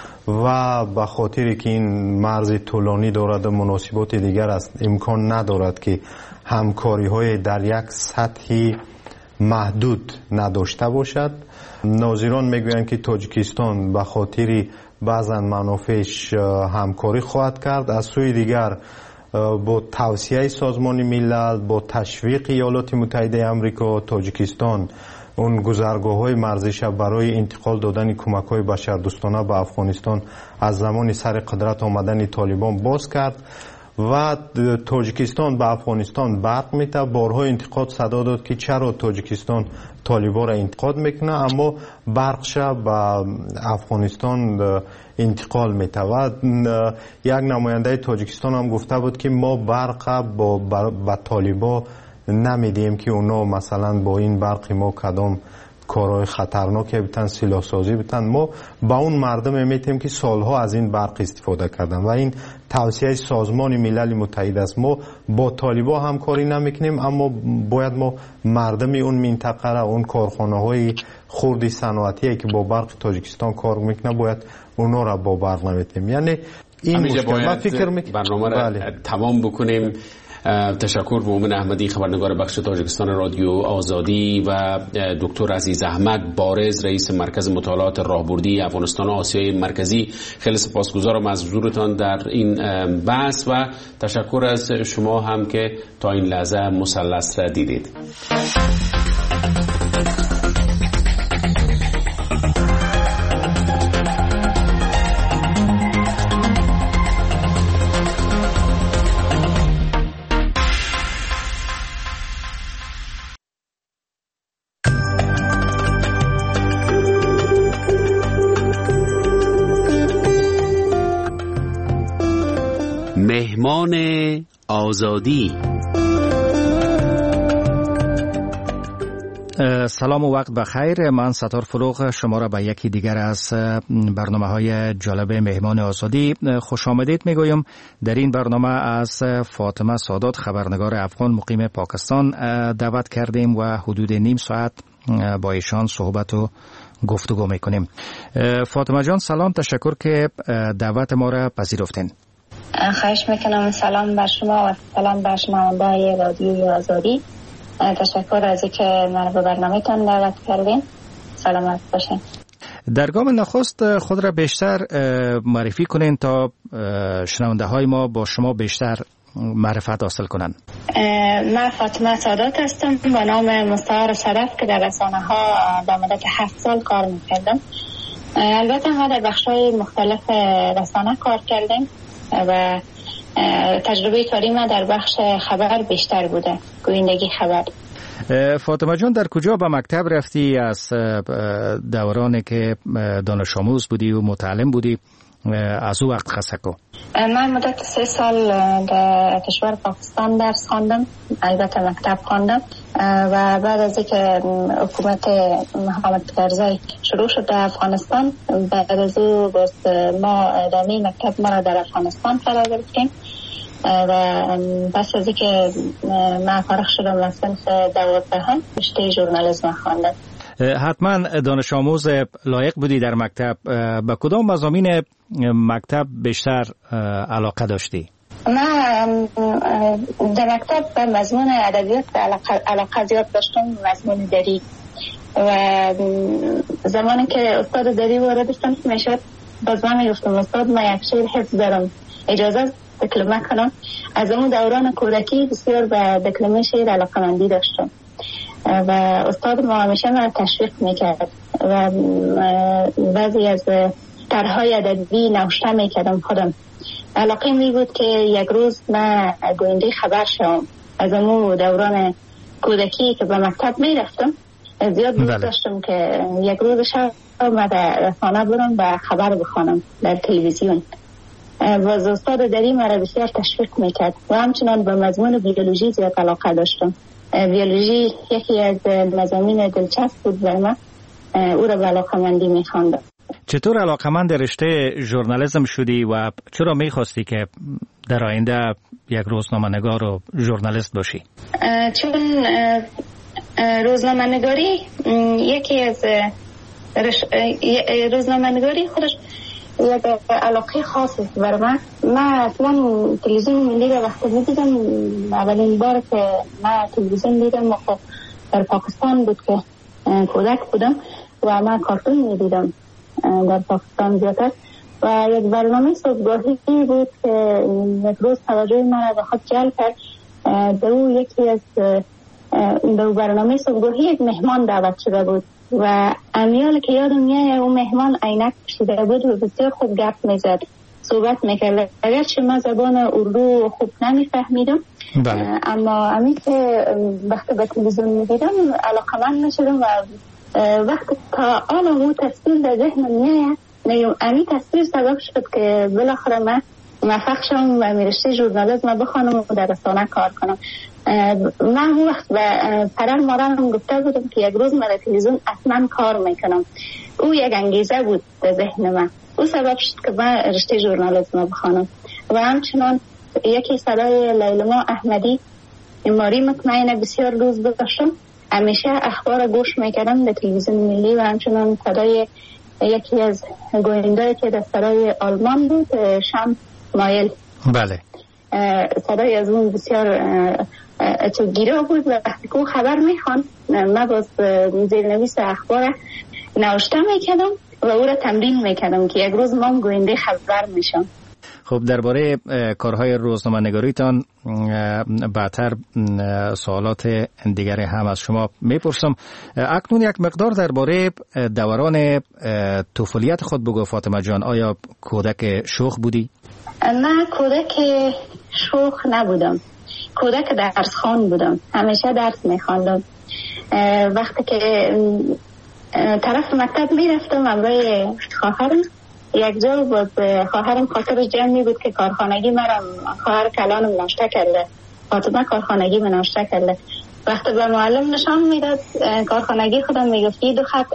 و به خاطری که این مرز طولانی دارد و مناسبات دیگر است امکان ندارد که همکاری های در یک سطحی محدود نداشته باشد. ناظران میگویند که تاجیکستان به خاطری بعضا منافعش همکاری خواهد کرد. از سوی دیگر با توصیه سازمان ملل، با تشویق ایالات متحده آمریکا، تاجیکستان اون گذرگاه های مرزیش برای انتقال دادن کمک های بشردوستانه به افغانستان از زمان سر قدرت آمدن طالبان باز کرد و تاجیکستان به افغانستان برق میته. بارها انتقاد صدا داد که چرا تاجیکستان طالبان را انتقاد میکنه اما برقش به افغانستان انتقال میته. و یک نماینده تاجیکستان هم گفته بود که ما برق با به طالبان نمیدیم که اونا مثلا با این برق ما کدام کارهای خطرناکی بتن، سلاح سازی بتن. ما با اون مردم میتیم که سالها از این برق استفاده کردن و این توصیه سازمان ملل متحد است. ما با طالبان همکاری نمیکنیم اما باید ما مردم اون منطقه را، اون کارخانه های خردی صنعتی که با برق تاجیکستان کار میکنه باید اونا را با برق نمیتیم. یعنی این مشکل فکر میکنم برنامه را بله. تمام بکنیم. تشکر مومن احمدی، خبرنگار بخش تاجیکستان رادیو آزادی، و دکتر عزیز احمد بارز، رئیس مرکز مطالعات راهبردی افغانستان و آسیای مرکزی. خیلی سپاسگزارم از حضورتان در این بحث و تشکر از شما هم که تا این لحظه مثلث را دیدید. مهمان آزادی. سلام و وقت بخیر. من ستار فروغ شما را به یکی دیگر از برنامه های جالب مهمان آزادی خوش آمدید میگویم. در این برنامه از فاطمه سادات، خبرنگار افغان مقیم پاکستان دعوت کردیم و حدود نیم ساعت با ایشان صحبت و گفتگو میکنیم. فاطمه جان سلام، تشکر که دعوت ما را پذیرفتین. خواهش میکنم. سلام بر شما و سلام بر شنونده‌های رادیوی آزادی. تشکر از اینکه من به برنامه‌تان دعوت کردین. سلامت باشین. در گام نخست خود را بیشتر معرفی کنین تا شنونده‌های ما با شما بیشتر معرفت حاصل کنن. من فاطمه سادات هستم با نام مستعار صدف که در رسانه‌ها در مدت هفت سال کار میکردم. البته ما در بخش‌های مختلف رسانه کار کردیم و تجربه کاری ما در بخش خبر بیشتر بوده، گویندگی خبر. فاطمه جان در کجا به مکتب رفتی؟ از دورانی که دانش آموز بودی و متعلم بودی از او وقت خسکو؟ من مدت سه سال در کشور پاکستان درس خواندم، البته مکتب خواندم و بعد از اینکه حکومت محمد کرزی شروع شد در افغانستان، بعد از او ما ادامه مکتب ما را در افغانستان قرار گرفتیم و پس از اینکه من فارغ شدم از صنف دوازدهم رشته ژورنالیسم خواندم. حتما دانش آموز لایق بودی در مکتب. به کدام مضامین مکتب بیشتر علاقه داشتی؟ من در مکتب به مضمون ادبیات علاقه زیاد داشتم، مضمون دری، و زمانی که استاد دری وارد شدم میشد باز من میگفتم استاد من یک شعر حفظ دارم، اجازه دکلمه کنم. از اون دوران کودکی بسیار به دکلمه شعر علاقه‌مندی داشتم و استاد ما همیشه من تشویق میکرد و بعضی از طرح‌های ادبی نوشته میکردم خودم. علاقه می بود که یک روز من گوینده خبر شوم. از اون دوران کودکی که به مکتب میرفتم زیاد دوست داشتم که یک روز شب من در رسانه برم و خبر بخوانم در تلویزیون. باز استاد دری مرا بسیار تشویق میکرد و همچنان به مضمون بیولوژی زیاد علاقه داشتم. بیولوژی یکی از مضامین دلچسب بود برای من، او را به علاقه‌مندی میخواندم. چطور علاقه‌مند رشته ژورنالیسم شدی و چرا میخواستی که در آینده یک روزنامه‌نگار و ژورنالیست باشی؟ چون روزنامه‌نگاری یکی از روزنامه‌نگاری خودش یک علاقه خاصی برای من. من اصلا تلویزیون ملی را وقتی دیدم، اولین بار که من تلویزیون دیدم خب در پاکستان بود که کودک بودم و من کارتون میدیدم در پاکستان زیادتر و یک برنامه صبحگاهی بود که یک روز توجه من را به خود جلب کرد. در او یکی از در برنامه صبحگاهی یک مهمان دعوت شده بود و امیال که یادم میاد اون مهمان عینک پوشیده بود و بسیار خوب گپ میزد، صحبت میکرد. اگرچه من زبان اردو خوب نمیفهمیدم اما امی که وقتی به تلویزیون میدیدم علاقه‌مند میشدم و وقتی تا آن او تصویر در ذهنم میاد میگم امی تصویر سبب شد که بالاخره من موفق شدم و رشته ژورنالیسم بخوانم و در رسانه کار کنم. من اون وقت به پدر مادرم گفته بودم که یک روز من در تلویزیون اصلا کار میکنم. او یک انگیزه بود در ذهن من، او سبب شد که من رشته ژورنالیسم بخوانم. و همچنان یکی صدای لیلما احمدی ماری مطمئنه بسیار دوست داشتم، همیشه اخبار گوش میکردم در تلویزیون ملی و همچنان صدای یکی از گوینده‌ای که در سرای آلمان بود شم مایل. بله صدای از اون بسیار چوگیره بود و وقتی که خبر میخوان من باز زیرنویس اخبار نوشته میکردم و او را تمرین میکردم که یک روز ما گوینده خبر میشم. خب درباره کارهای روزنامه‌نگاریتان بعدتر سوالات دیگر هم از شما میپرسم. اکنون یک مقدار درباره دوران طفولیت خود بگو فاطمه جان. آیا کودک شوخ بودی؟ من کودک شوخ نبودم، کودک درس خوان بودم، همیشه درس میخواندم. وقتی که طرف مکتب میرفتم همراه خواهرم، یک جا باز خواهرم خاطرش جمعی بود که کارخانگی مرم خواهر کلانم ناشته کرده، فاطمه کارخانگی من ناشته کرده. وقتی به معلم نشان میداد کارخانگی خودم میگفت دو خط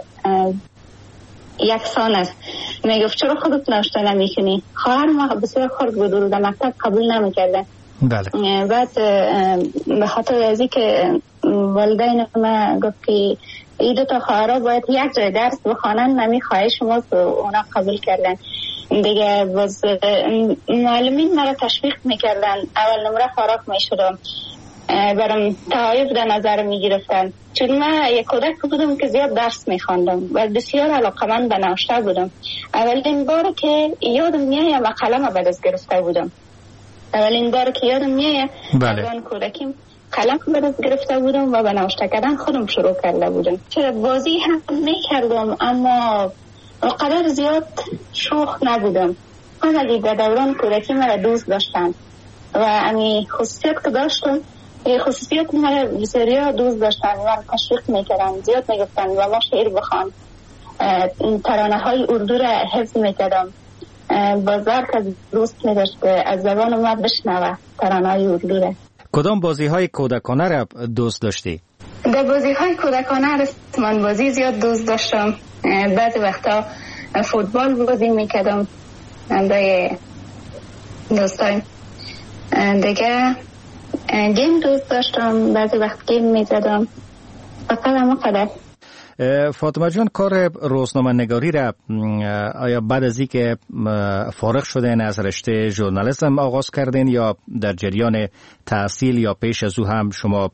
یکسان است، میگفت چرا خودت ناشته نمیکنی؟ خواهر ما بسیار خرد بود و در مکتب قبول نمیکرده. بله. بعد به خاطر ازی که والدین ما گفت که این دو تا خواهرها باید یک جای درس بخوانن، نمی خواهش ما اونا قبول کردن دیگه. باز معلمین مرا تشویق میکردن، اول نمره فراغ میشدم، برام تعایف در نظر میگرفتن چون من یک کودک بودم که زیاد درس میخواندم و بسیار علاقه‌مند به نوشته بودم. اولین بار که یادم میاد من قلم به دست گرفته بودم، اولین بار که یادم میاد بله. کودکیم قلم به دست گرفته بودم و به نوشته کردن خودم شروع کرده بودم. چرا بازی هم میکردم اما قدر زیاد شوخ نبودم. من در دوران کودکی مرا دوست داشتن و امی خصوصیت که داشتم، این خصوصیت مرا بسیار دوست داشتن و تشویق میکردن، زیاد میگفتن و ما شعر بخوان، ترانه های اردو را حفظ میکردم. بازار که دوست میداشت از زبان ما بشنوه ترانه های اردو را. کدام بازی های کودکانه را دوست داشتی؟ در بازی های کودکانه من بازی زیاد دوست داشتم. بعضی وقتا فوتبال بازی میکردم با دوستان دیگه، گیم دوست داشتم، بعضی وقت گیم میزدم. فقط همه قدر. فاطمه جان کار روزنامه نگاری را آیا بعد از اینکه فارغ شدین از رشته ژورنالیسم آغاز کردین یا در جریان تحصیل یا پیش از او هم شما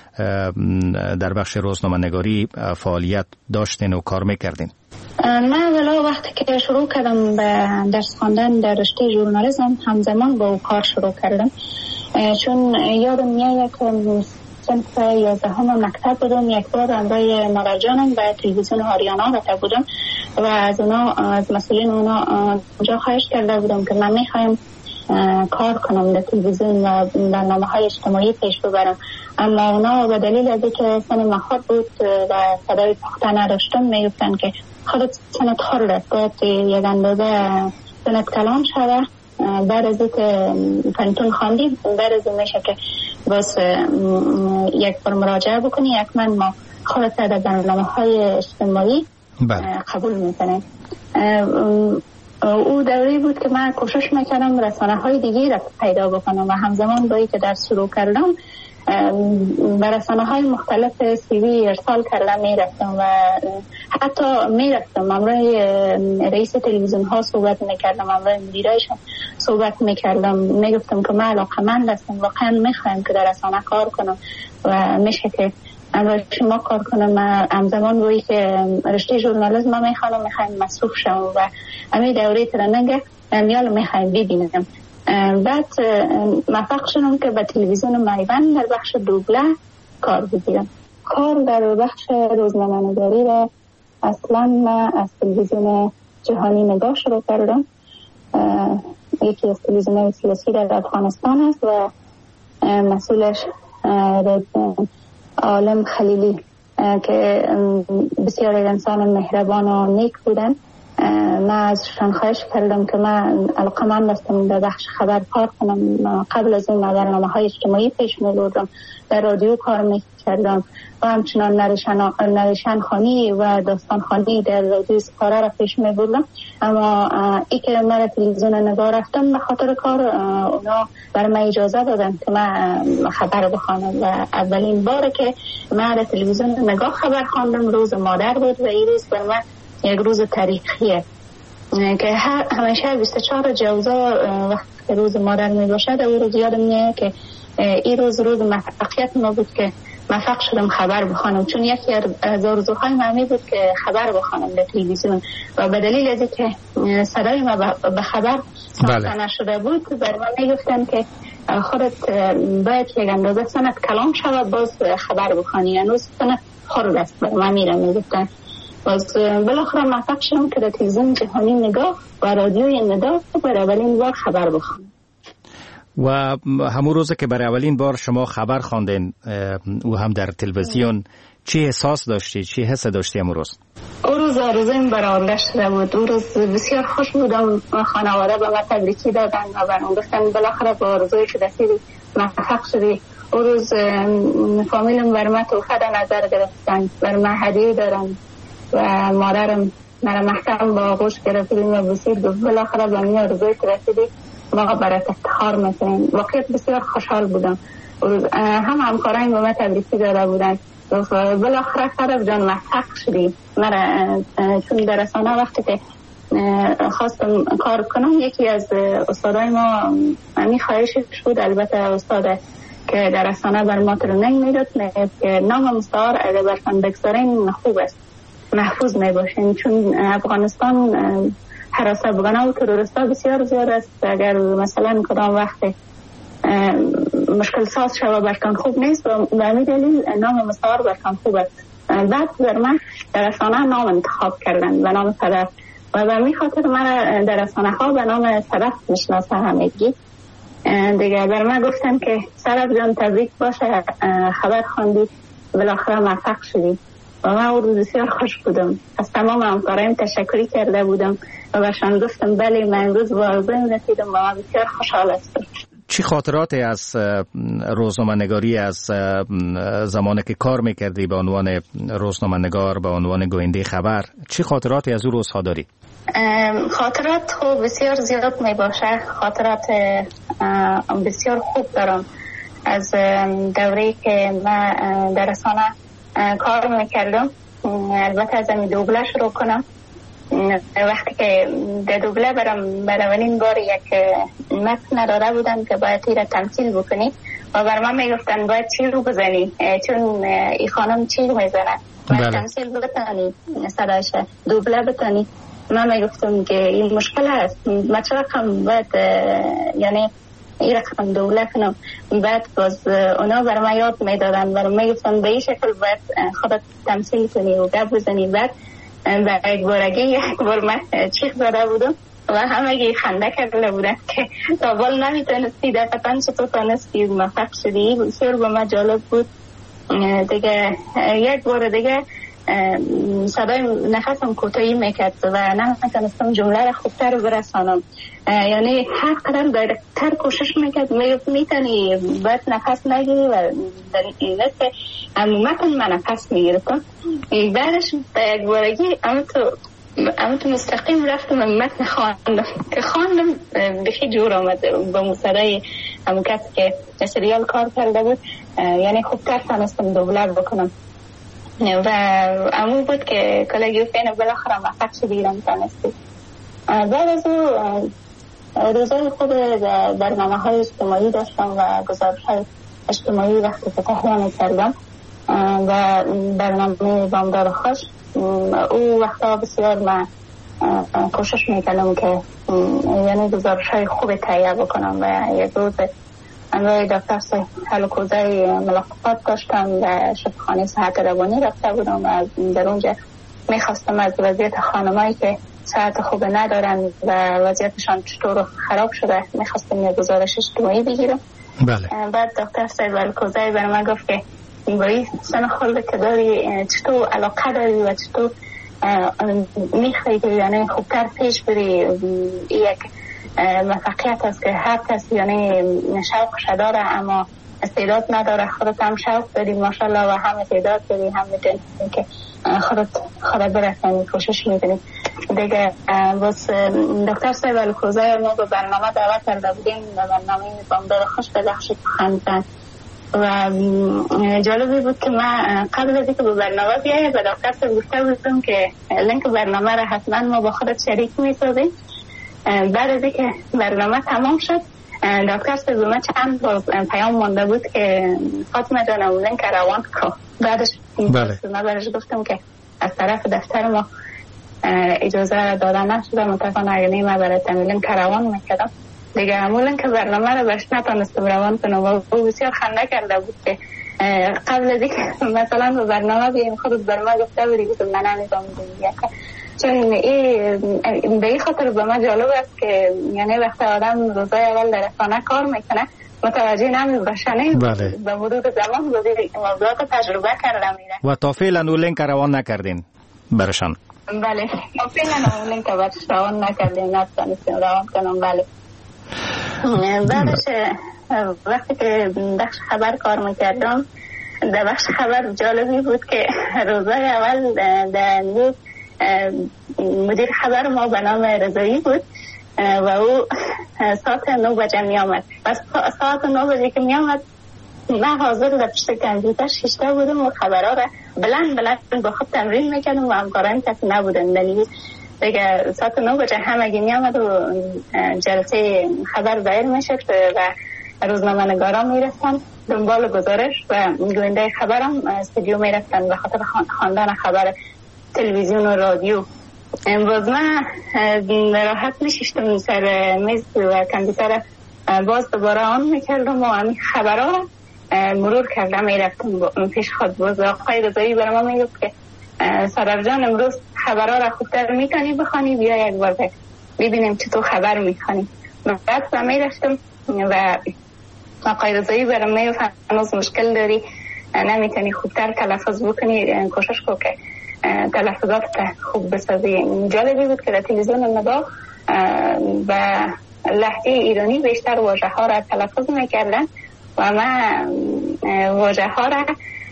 در بخش روزنامه نگاری فعالیت داشتین و کار میکردین؟ من اولا وقتی که شروع کردم به درس خواندن در رشته ژورنالیسم همزمان با او کار شروع کردم، چون یادم میاد که صنف یازدهم مکتب بودم، یک بار همراه مادر جانم به تلویزیون آریانا رفته بودم و از اونا از مسئولین اونا اونجا خواهش کرده بودم که من میخوایم کار کنم در تلویزیون و برنامه های اجتماعی پیش ببرم، اما اونا به دلیل از اینکه سن مخاط بود و صدای پخته نداشتم میگفتن که خودت سنت خورده، باید یک اندازه سنت کلان شده بعد از که پنتون خواندی بعد از میشه که باز یک بار مراجعه بکنی. حتما ما خودت در برنامه های اجتماعی قبول میکنیم. او دوری بود که من کوشش میکردم رسانه های دیگه را پیدا بکنم و همزمان با که در شروع کردم به رسانه های مختلف سیوی ارسال کردم میرفتم و حتی میرفتم امروی رئیس تلویزیون ها صحبت میکردم، امروی مدیرایشان صحبت میکردم، میگفتم که من علاقمند هستم، واقعا میخوایم که در رسانه کار کنم و میشه که امروی شما کار کنم. همزمان بایی که رشته ژورنالیسم ما میخوانم میخوایم مصروف شم و همین دوره ترننگ میال میخوایم ببینم. بعد موفق شدم که به تلویزیون میوند در بخش دوبله کار بگیرم. کار در بخش روزنامه‌نگاری را اصلا من از تلویزیون جهانی نگاه شروع کردم. یکی از تلویزیون‌های سیاسی در افغانستان است و مسئولش عالم خلیلی که بسیار انسان مهربان و نیک بودن. من ازشان خواهش کردم که من علاقمند هستم در بخش خبر کار کنم. قبل از این برنامه های اجتماعی پیش می بردم، در رادیو کار می کردم و همچنان نوشتن خانی و داستان خانی در رادیو سپاره را پیش می بردم. اما ای که من تلویزیون نگاه رفتم به خاطر کار اونا برای من اجازه دادن که من خبر بخوانم و اولین بار که من تلویزیون نگاه خبر خواندم روز مادر بود و این روز بر من یک روز تاریخیه که همیشه بیست و چهار جوزا وقتی روز مادر می باشد او روز یادم میاد که این روز روز موفقیت ما بود که موفق شدم خبر بخوانم، چون یکی از آرزوهای من بود که خبر بخوانم در تلویزیون و به دلیل از اینکه صدای ما به خبر ساخته نشده بود بر من میگفتن که خودت باید یک اندازه سنت کلام شود باز خبر بخوانی، هنوز سنت خرد است بر من میره میگفتن. باز بالاخره موفق شدم که در تلویزیون جهانی نگاه و رادیوی نگاه برای اولین بار خبر بخوانم. و همون روز که برای اولین بار شما خبر خواندین او هم در تلویزیون چی احساس داشتی؟ چی حس داشتی همون روز؟ او روز آرزویم برآورده شده بود. او روز بسیار خوش بودم. خانواده به من تبریکی دادن و برام گفتن بالاخره با آرزوی که رسیدی موفق شدی. او روز فامیلم بر من تحفه در نظر گرفتن، بر من هدیه دارن و مادرم مرا محکم با آغوش گرفتیم و بسید گفت بالاخره به من آرزوی که رسیدی ما برات افتخار میکنیم. واقعیت بسیار خوشحال بودم. هم همکاران به من تبریکی داده بودن بالاخره سرف جان موفق شدی. مرا چون در رسانه وقتی که خواستم کار کنم یکی از استادای ما می خواهشش بود، البته استاد که در رسانه بر ما ترنینگ میداد که نام مستعار اگر برتان بگذارین خوب است محفوظ می باشین، چون افغانستان حراس افغانا و تروریستا بسیار زیاد است. اگر مثلا کدام وقت مشکل ساز شود برتان خوب نیست و به همین دلیل نام مستعار برتان خوب است. بعد در من در رسانه نام انتخاب کردن به نام صدف و به همین خاطر من در رسانه ها به نام صدف میشناسه همگی دیگه. بر من گفتن که صدف جان تبریک باشه خبر خواندی بالاخره موفق شدی و من او روز بسیار خوش بودم. از تمام همکارایم تشکری کرده بودم و برشان گفتم بله من امروز با آرزویم رسیدم و من بسیار خوشحال هستم. چی خاطراتی از روزنامه نگاری از زمانی که کار میکردی به عنوان روزنامه نگار به عنوان گوینده خبر، چی خاطراتی از اون روزها داری؟ خاطرات خوب بسیار زیاد می باشه. خاطرات بسیار خوب دارم از دوره‌ای که من در رسانه کار میکردم. البته از این دوبله شروع کنم. وقتی که در دوبله برام برای اولین بار یک متن نداده بودن که باید تیر تمثیل بکنی و بر من میگفتن باید چی رو بزنی چون این خانم چی رو میزنه باید تمثیل بتانی صداش دوبله بتانی. من میگفتم که این مشکل هست من چه رقم باید یعنی این رقم دوبله کنم. بعد باز اونا بر من یاد میدادن بر من میگفتن به این شکل باید خودت تمثیل کنی و گپ بزنی. بعد و یک بارگی یک بار من چیخ داده بودم و همه خنده کرده بودن که تا بال نمیتونستی دقیقا چطور تانستی موفق شدی. بسیار با من جالب بود دیگه. یک بار دیگه صدای نفسم کوتاهی میکرد و نمیتونستم جمله را خوبتر برسانم. یعنی هر قدر دایرکتر کوشش میکرد میگفت میتونی باید نفس نگیری و در این است که عمومتا من نفس میگرفتم. بعدش به یک بارگی اما تو اما تو مستقیم رفتم و متن خواندم که خواندم بخی جور آمد با مصدای همون کسی که سریال کار کرده بود. یعنی خوبتر تانستم دوبلر بکنم و امو بود که کلگی فینه بالاخره موفق شدیدم تانستی. بعد از او روزای خود برنامه های اجتماعی داشتم و گزارش های اجتماعی وقتی که تهیه کردم و برنامه بامدار خوش او وقتا بسیار من کوشش میکنم که یعنی گزارش های خوب تهیه بکنم و یک روز امروی دکتر هلوکوزه ملاقات داشتم و شفاخانه صحت روانی رفته بودم و در اونجا میخواستم از وضعیت خانمایی که صحت خوب ندارن و وضعیتشان چطور خراب شده میخواستم یک گزارش اجتماعی بگیرم. بله. بعد دکتر هلوکوزه برای من گفت که با این سن خلق که داری چطور علاقه داری و چطور میخوایی که یعنی خوبتر پیش بری. یک موفقیت است که هر کسی یعنی شوقش داره اما استعداد نداره. خودت هم شوق داری ماشاءالله و هم استعداد داری هم میتونی که خودت خودت برسانی کوشش میکنی دیگه. بس دکتر هلوکوزه ما به برنامه دعوت کرده بودیم به برنامه بامدار خوش به بخش خواندن و جالبی بود که من قبل از اینکه به برنامه بیایم به دکتر گفته بودم که لینک برنامه را حتما ما با خودت شریک میسازیم. بعد از اینکه برنامه تمام شد دکتر سوزومه چند باز پیام مانده بود که فاطمه جان لینک روان کو. بعدش من برش گفتم که از طرف دفتر ما اجازه دادن نشده متاسفانه اگه نه من برای لینک روان میکردم دیگه. همون که برنامه رو بهش نتانستم روان کنم و او بسیار خنده کرده بود که قبل از اینکه مثلا به برنامه بیایم خودت بر ما گفته بودی که من نمیتونم دیگه. چون این به این خاطر به من جالب است که یعنی وقتی آدم روزای اول در رسانه کار میکنه متوجه نمیباشنه به مرور زمان موضوعات تجربه کرده میره. و تا فعلا اون لینک روان نکردین برشان؟ بله تا فعلا اون لینک برش روان نکردین نتونستیم روان کنم. بله. بعدش وقتی که بخش خبر کار میکردم در بخش خبر جالبی بود که روزای اول در مدیر خبر ما به نام رضایی بود و او ساعت نو بجه می آمد و ساعت نو بجه که می آمد من حاضر در پشت کامپیوتر شیشته بودم و خبرها را بلند بلند با خود تمرین میکردم و همکاران کسی نبودن. دلیل دیگه ساعت نو بجه همگی می آمد و جلسه خبر دایر میشد و روزنامه نگاران میرفتن دنبال گزارش و گوینده خبرم استودیو میرفتن به خاطر خواندن خبر تلویزیون و رادیو. امروز من راحت نشستم سر میز و کامپیوتر باز دوباره آن میکردم و همین خبرها را مرور کردم میرفتم پیش خود. باز آقای رضایی برای ما میگفت که سرور جان امروز خبرها را خوبتر میتونی بخوانی بیا یک بار ببینیم چطور خبر میخوانی. بعد من میرفتم و آقای رضایی برای ما میگفت هنوز مشکل داری نمیتونی خوبتر تلفظ بکنی کوشش کن که تلفظات خوب بسازی. جالبی بود که در تلویزیون نگاه و لهجه ایرانی بیشتر واژه ها را تلفظ میکردن و من واژه ها را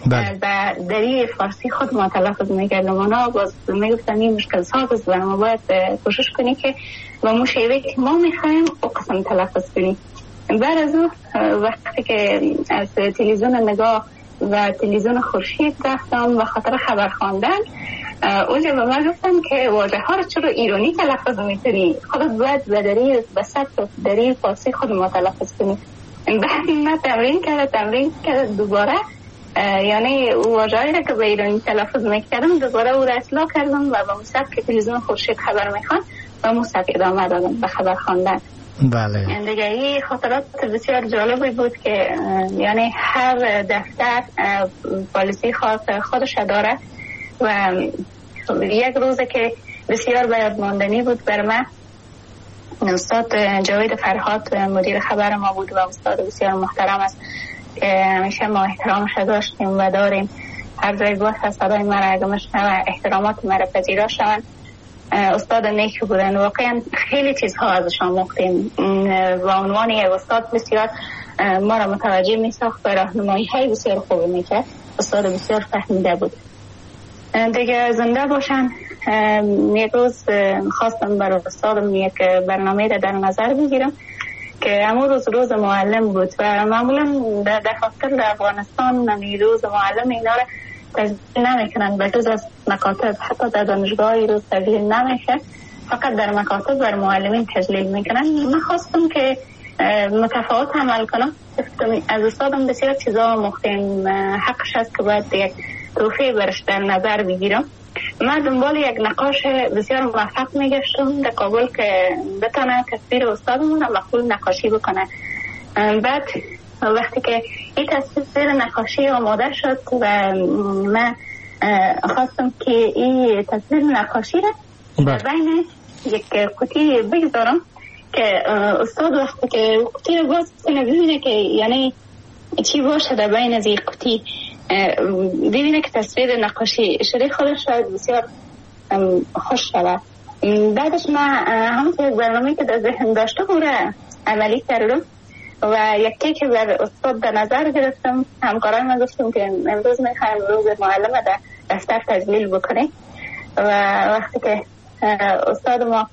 و دری فارسی خود ما تلفظ میکردم. اونا باز میگفتن این مشکل ساز است و ما باید کوشش کنی که با مو شیوه که ما میخوایم او قسم تلفظ کنی. بعد از او وقتی که از تلویزیون نگاه و تلویزیون خورشید رفتم و خاطر خبر خواندن اونجا به من گفتن که واژه ها رو چرا ایرانی تلفظ میکنی خودت باید به دری بسط دری فارسی خود ما تلفظ کنی. بعد من تمرین کرده تمرین کرده دوباره یعنی واژه‌ای را که به ایرانی تلفظ میکردم دوباره او را اصلاح کردم و با مصحف که تلویزیون خورشید خبر میخوان و مصحف ادامه دادم به خبر خواندن. بله. دیگه این خاطرات بسیار جالبی بود که یعنی هر دفتر پالیسی خاص خودش داره و یک روز که بسیار باید ماندنی بود بر من استاد جاوید فرهاد مدیر خبر ما بود و استاد بسیار محترم است که همیشه ما احترامش داشتیم و داریم هر جای باشه صدای مرا اگه مشنوه احترامات مرا پذیرا شوند. استاد نیک بودن، واقعا خیلی چیزها ازشان مختیم و عنوان یک استاد بسیار ما را متوجه می ساخت و راهنمایی های بسیار خوب می کرد. استاد بسیار فهمیده بود. دیگه زنده باشن. یک روز خواستم برای استادم یک برنامه را در نظر بگیرم که امروز روز روز معلم بود و معمولا در دفاتر در افغانستان روز معلم اینا را تجلیل نمیکنن، به جز از مکاتب. حتی در دانشگاه روز تجلیل نمیشه، فقط در مکاتب بر معلمین تجلیل میکنن. من خواستم که متفاوت عمل کنم. از استادم بسیار چیزا مختیم، حقش است که باید یک توفیق برش در نظر بگیرم. من دنبال یک نقاش بسیار موفق میگشتم در کابل که بتانه تصویر استادمون مقبول نقاشی بکنه. بعد وقتی که این تصویر نقاشی آماده شد و من خواستم که این تصویر نقاشی را بین یک قطعه بگذارم که استاد وقتی که قطعه را باز کنه ببینه که یعنی چی باشه در بین از این قطعه، ببینه که تصویر نقاشی شده خودش شاید بسیار خوش شود. بعدش من همون یک برنامه که در ذهن داشتم اون را عملی کردم و یکی که بر استاد در نظر گرفتم. همکارای من گفتم که امروز میخوایم روز معلم در دفتر تجلیل بکنیم و وقتی که استاد ما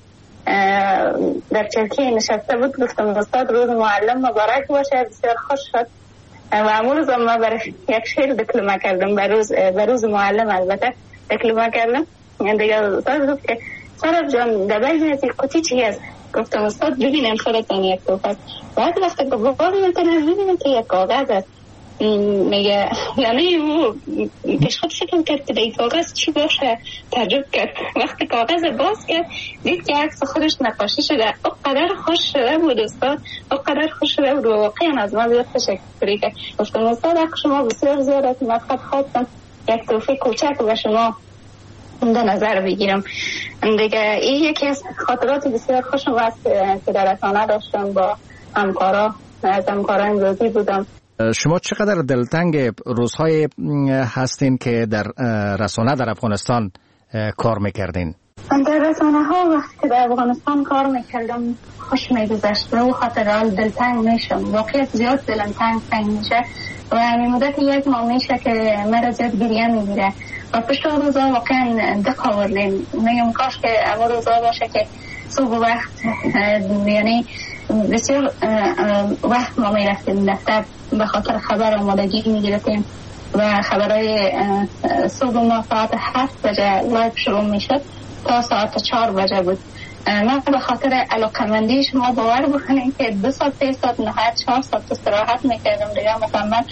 در چرکی نشسته بود گفتم استاد روز معلم مبارک باشه. بسیار خوش شد و امروز روز ما برای یک شعر دکلمه کردم بر روز بر روز معلم البته دکلمه کردم. دیگه استاد گفت که سرف جان در بین از این قطعه چی هست؟ گفتم استاد ببینم خودتان یک توفت. بعد وقتی که بابا میتونم ببینم که یک کاغذ است. میگه یعنی او پیش خود فکر کرد که این کاغذ چی باشه، تعجب کرد. وقتی کاغذ باز کرد دید که عکس خودش نقاشی شده. او قدر خوش شده بود استاد، او قدر خوش شده بود و واقعا از ما بسیار تشکر کرد. گفتم استاد حق شما بسیار زیاد، من فقط خواستم یک توفیق کوچک به شما در نظر بگیرم. دیگه این یکی از خاطرات بسیار خوشم است که در رسانه داشتم با همکارا. از همکاران راضی بودم. شما چقدر دلتنگ روزهای هستین که در رسانه در افغانستان کار میکردین؟ در رسانه ها وقتی که در افغانستان کار میکردم خوش میگذشت و خاطر حال دلتنگ میشم. واقعیت زیاد دلتنگ تنگ میشه و همین مدت یک ماه میشه که مرا زیاد گریه میگیره و پشت روزا واقعا دق آوردیم. میگم کاش که اما روزا باشه که صبح وقت یعنی بسیار وقت ما میرفتیم دفتر به خاطر خبر آمادگی میگرفتیم و خبرهای صبح ما ساعت هفت بجه لایف شروع میشد تا ساعت چهار بجه بود. من به خاطر علاقمندی شما باور بکنید که دو ساعت سه ساعت نهایت چهار ساعت استراحت میکردم دیگه مکمل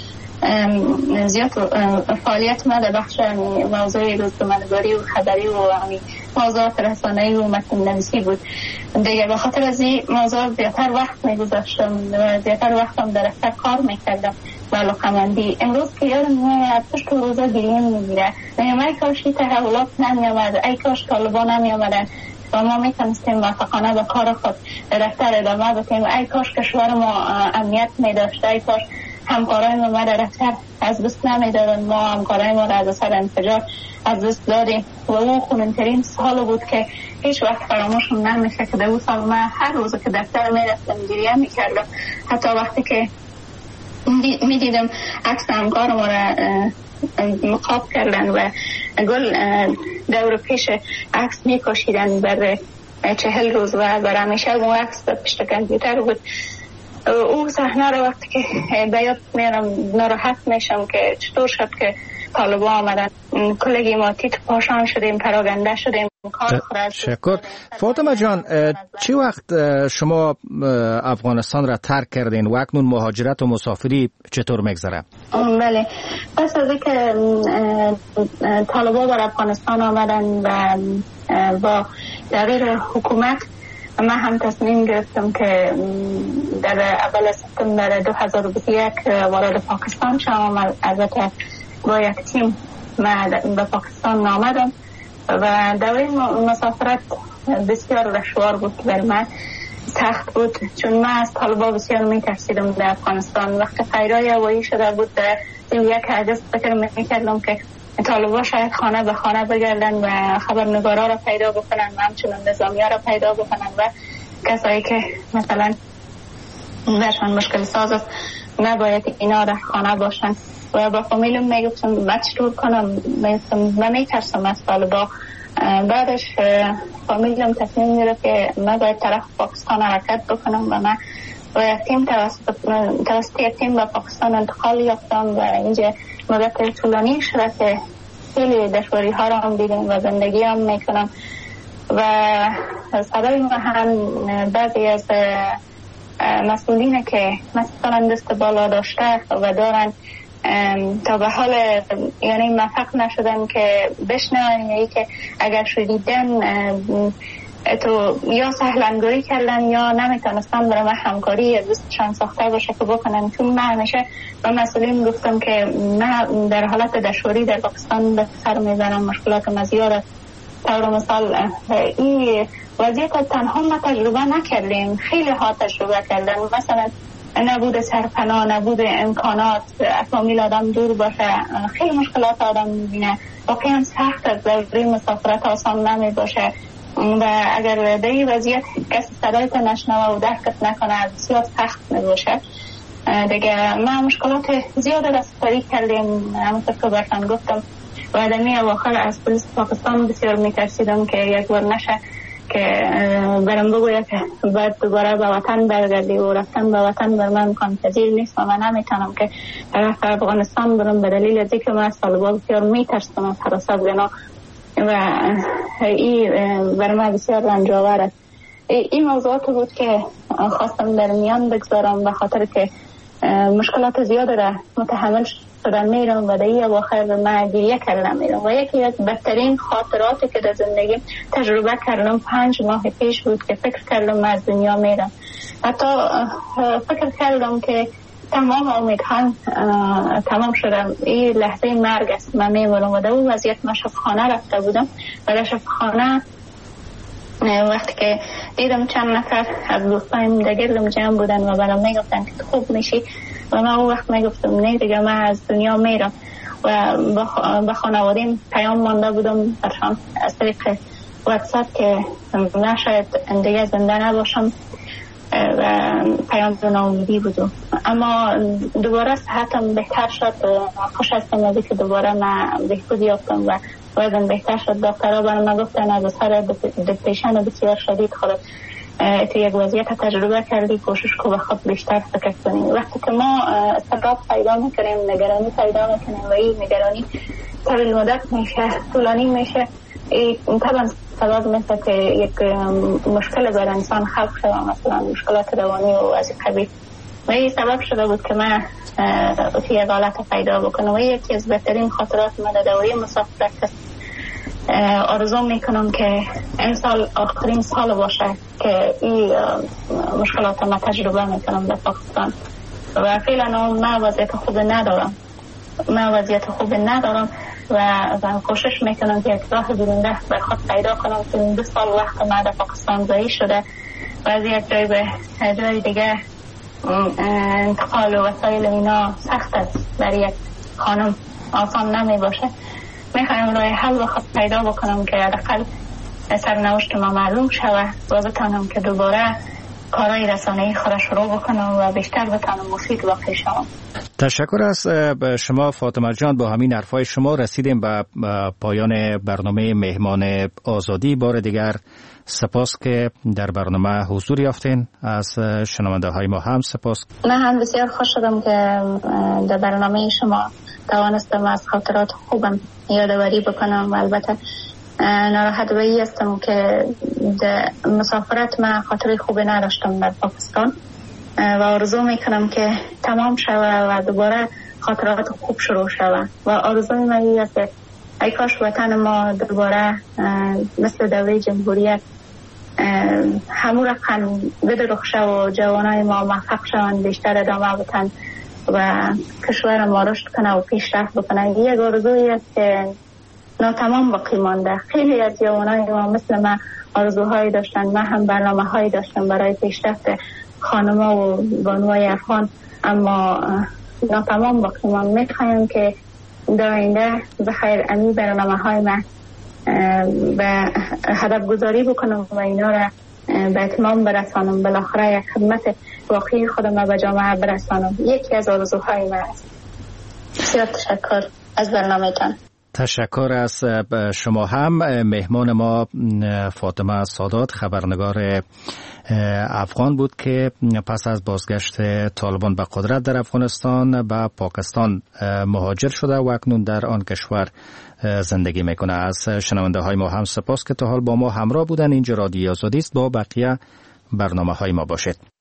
زیاد فعالیت ما در بخش موضوع روزنامه‌نگاری و خبری و موضوعات رسانه‌ای و متن نویسی بود. دیگه به خاطر از این موضوع زیادتر وقت می‌گذاشتم و زیادتر وقتم در دفتر کار می‌کردم و علاقمندی. امروز که یادم میاد پشت روزا گریه می‌گیره. میگم ای کاش این تحولات نمی‌آمد، ای کاش طالبان نمی‌آمدن و ما میتونستیم موفقانه به کار خود در دفتر ادامه بدیم. ای کاش کشور ما امنیت می‌داشت، ای کاش همکارای ما در دفتر از دست نمیدادن. ما همکارای ما را از اثر انفجار از دست دادیم و اون خونن‌ترین سال بود که هیچ وقت فراموشم نمیشه که در اون سال من هر روز که دفتر میرفتم گریه میکردم. حتی وقتی که میدیدم عکس همکار ما را مقاب کردن و گل دور پیش عکس میکشیدن بر چهل روز و بر همیشه اون عکس پشت کامپیوتر بود. او صحنه رو وقتی که به یاد میارم ناراحت میشم که چطور شد که طالبان آمدن کلگی ما تیت پاشان شدیم، پراگنده شدیم. شکر. فاطمه جان، چی وقت شما افغانستان را ترک کردین و اکنون مهاجرت و مسافری چطور میگذره؟ بله، پس از اینکه طالبان بر افغانستان آمدن و با تغییر حکومت من هم تصمیم گرفتم که در اول سپتامبر دو هزار و بیست و یک وارد پاکستان شدم. البته با یک تیم من به پاکستان آمدم و دوره مسافرت بسیار دشوار بود برای من، سخت بود، چون من از طالبان بسیار میترسیدم در افغانستان. وقتی خیرای هوایی شده بود یک حدث فکر میکردم که طالبا شاید خانه به خانه بگردن و خبرنگارا را پیدا بکنن و همچنین نظامی ها را پیدا بکنن و کسایی که مثلا برشان مشکل ساز است نباید اینا در خانه باشن. و با فامیلم میگفتم من چطور کنم، من میترسم از طالبا. بعدش فامیلم تصمیم گرفت که من باید طرف پاکستان حرکت بکنم و من و تیم توسط تیم به پاکستان انتقال یافتم و اینجا مدت طولانی شده که خیلی دشواری ها را هم دیدم و زندگی هم میکنم و صدای ما هم بعضی از مسئولین که مثلا دست بالا داشته و دارن تا به حال یعنی موفق نشدن که بشنون، یعنی که اگر شدیدن تو یا سهلنگاری کردن یا نمیتونستن برای من همکاری دوستشان ساخته باشه که بکنن. چون من همیشه به مسئولین گفتم که من در حالت دشواری در پاکستان به سر میزنم، مشکلات مزیار طور مثال این وضعیت تنها ما تجربه نکردیم، خیلی ها تجربه کردن، مثلا نبود سرپناه، نبود امکانات، فامیل آدم دور باشه، خیلی مشکلات آدم میبینه. واقعا سخت از دوری مسافرت آسان نمی باشه و اگر در این وضعیت کسی صدایت نشنوه و درکت نکنه بسیار سخت می باشه. دیگه ما مشکلات زیاد رسیدگی کردیم، همونطور که براتون گفتم و دمی اواخر از پلیس پاکستان بسیار میترسیدم که یک بار نشه که برم بگوید که باید دوباره به وطن برگردی و رفتن به وطن بر من امکان پذیر نیست و من نمیتونم که طرف افغانستان برم به دلیل از اینکه من از طالبان بسیار میترسم از حراس افغانا و این بر من بسیار رنجاور است. این موضوعات بود که خواستم در میان بگذارم به خاطر که مشکلات زیاد را متحمل شدن میرم و در این اواخر من گریه کردم میرم و یکی از بدترین خاطراتی که در زندگی تجربه کردم پنج ماه پیش بود که فکر کردم از دنیا میرم. حتی فکر کردم که تمام امیدهام تمام شدم، این لحظه مرگ است، من میمونم و در اون وضعیت من شفاخانه رفته بودم و در شفاخانه وقتی که دیدم چند نفر از دوستایم در گردم جمع بودن و برام میگفتن که خوب میشی و من اون وقت میگفتم نه دیگه من از دنیا میرم و به خانوادیم پیام مانده بودم برشان از طریق واتساپ که من شاید دیگه زنده نباشم و پیام ناامیدی بودم. اما دوباره صحتم بهتر شد و خوش هستم از که دوباره من بهبودی یافتم و وزن بهتر شد. دکترها برای من گفتن از اثر دپریشن بسیار شدید خودت تو یک وضعیت تجربه کردی، کوشش کو به خود بیشتر فکر کنیم. وقتی که ما استراب پیدا میکنیم، نگرانی پیدا میکنیم و این نگرانی طویل مدت میشه، طولانی میشه، این طبعا سبب میشه که یک مشکل بر انسان خلق شده، مثلا مشکلات روانی و از قبیل و این سبب شده بود که من تو یک حالت پیدا بکنم و یکی از بهترین خاطرات من در دوره مسافرت است. آرزو میکنم که این سال آخرین سال باشه که این مشکلات ما تجربه میکنم در پاکستان و فعلا من وضعیت خوب ندارم من وضعیت خوب ندارم و کوشش میکنم که یک راه برنده به خود پیدا کنم که این دو سال وقت من در پاکستان ضایع شده و از یک جای به جای دیگه انتقال و وسایل اینا سخت است، برای یک خانم آسان نمی باشه. میخوایم راه حل به خود پیدا بکنم که حداقل سرنوشت ما معلوم شود و بتانم که دوباره کارهای رسانه‌ای خود شروع بکنم و بیشتر بتانم مفید واقع شوم. تشکر از شما فاطمه جان. با همین حرفای شما رسیدیم به پایان برنامه مهمان آزادی. بار دیگر سپاس که در برنامه حضور یافتین. از شنونده های ما هم سپاس. من هم بسیار خوش شدم که در برنامه شما توانستم از خاطرات خوبم یادآوری بکنم و البته ناراحت به این هستم که در مسافرت من خاطره خوبی نداشتم در پاکستان و آرزو میکنم که تمام شود و دوباره خاطرات خوب شروع شود و آرزوی من این است که ای کاش وطن ما دوباره مثل دوره جمهوریت همون رقم بدرخشه و جوانای ما موفق شوند، بیشتر ادامه بدن و کشور ما رشد کنه و پیشرفت بکنه. یک آرزویی است که ناتمام باقی مانده. خیلی از جوانای ما مثل من آرزوهایی داشتن، من هم برنامه هایی داشتم برای پیشرفت خانما و بانوای افغان، اما ناتمام باقی مانده. میخوایم که در آینده بخیر امی برنامه های من و هدف گذاری بکنم و اینا را به اتمام برسانم، بالاخره یک خدمت واقعی خودم به جامعه برسانم. یکی از آرزوهای من است. بسیار تشکر از برنامه‌تان. تشکر از شما هم. مهمان ما فاطمه سادات، خبرنگار افغان بود که پس از بازگشت طالبان به قدرت در افغانستان به پاکستان مهاجر شده و اکنون در آن کشور زندگی میکنه. از شنونده های ما هم سپاس که تا حال با ما همراه بودن. اینجا رادیو آزادی است. با بقیه برنامه های ما باشید.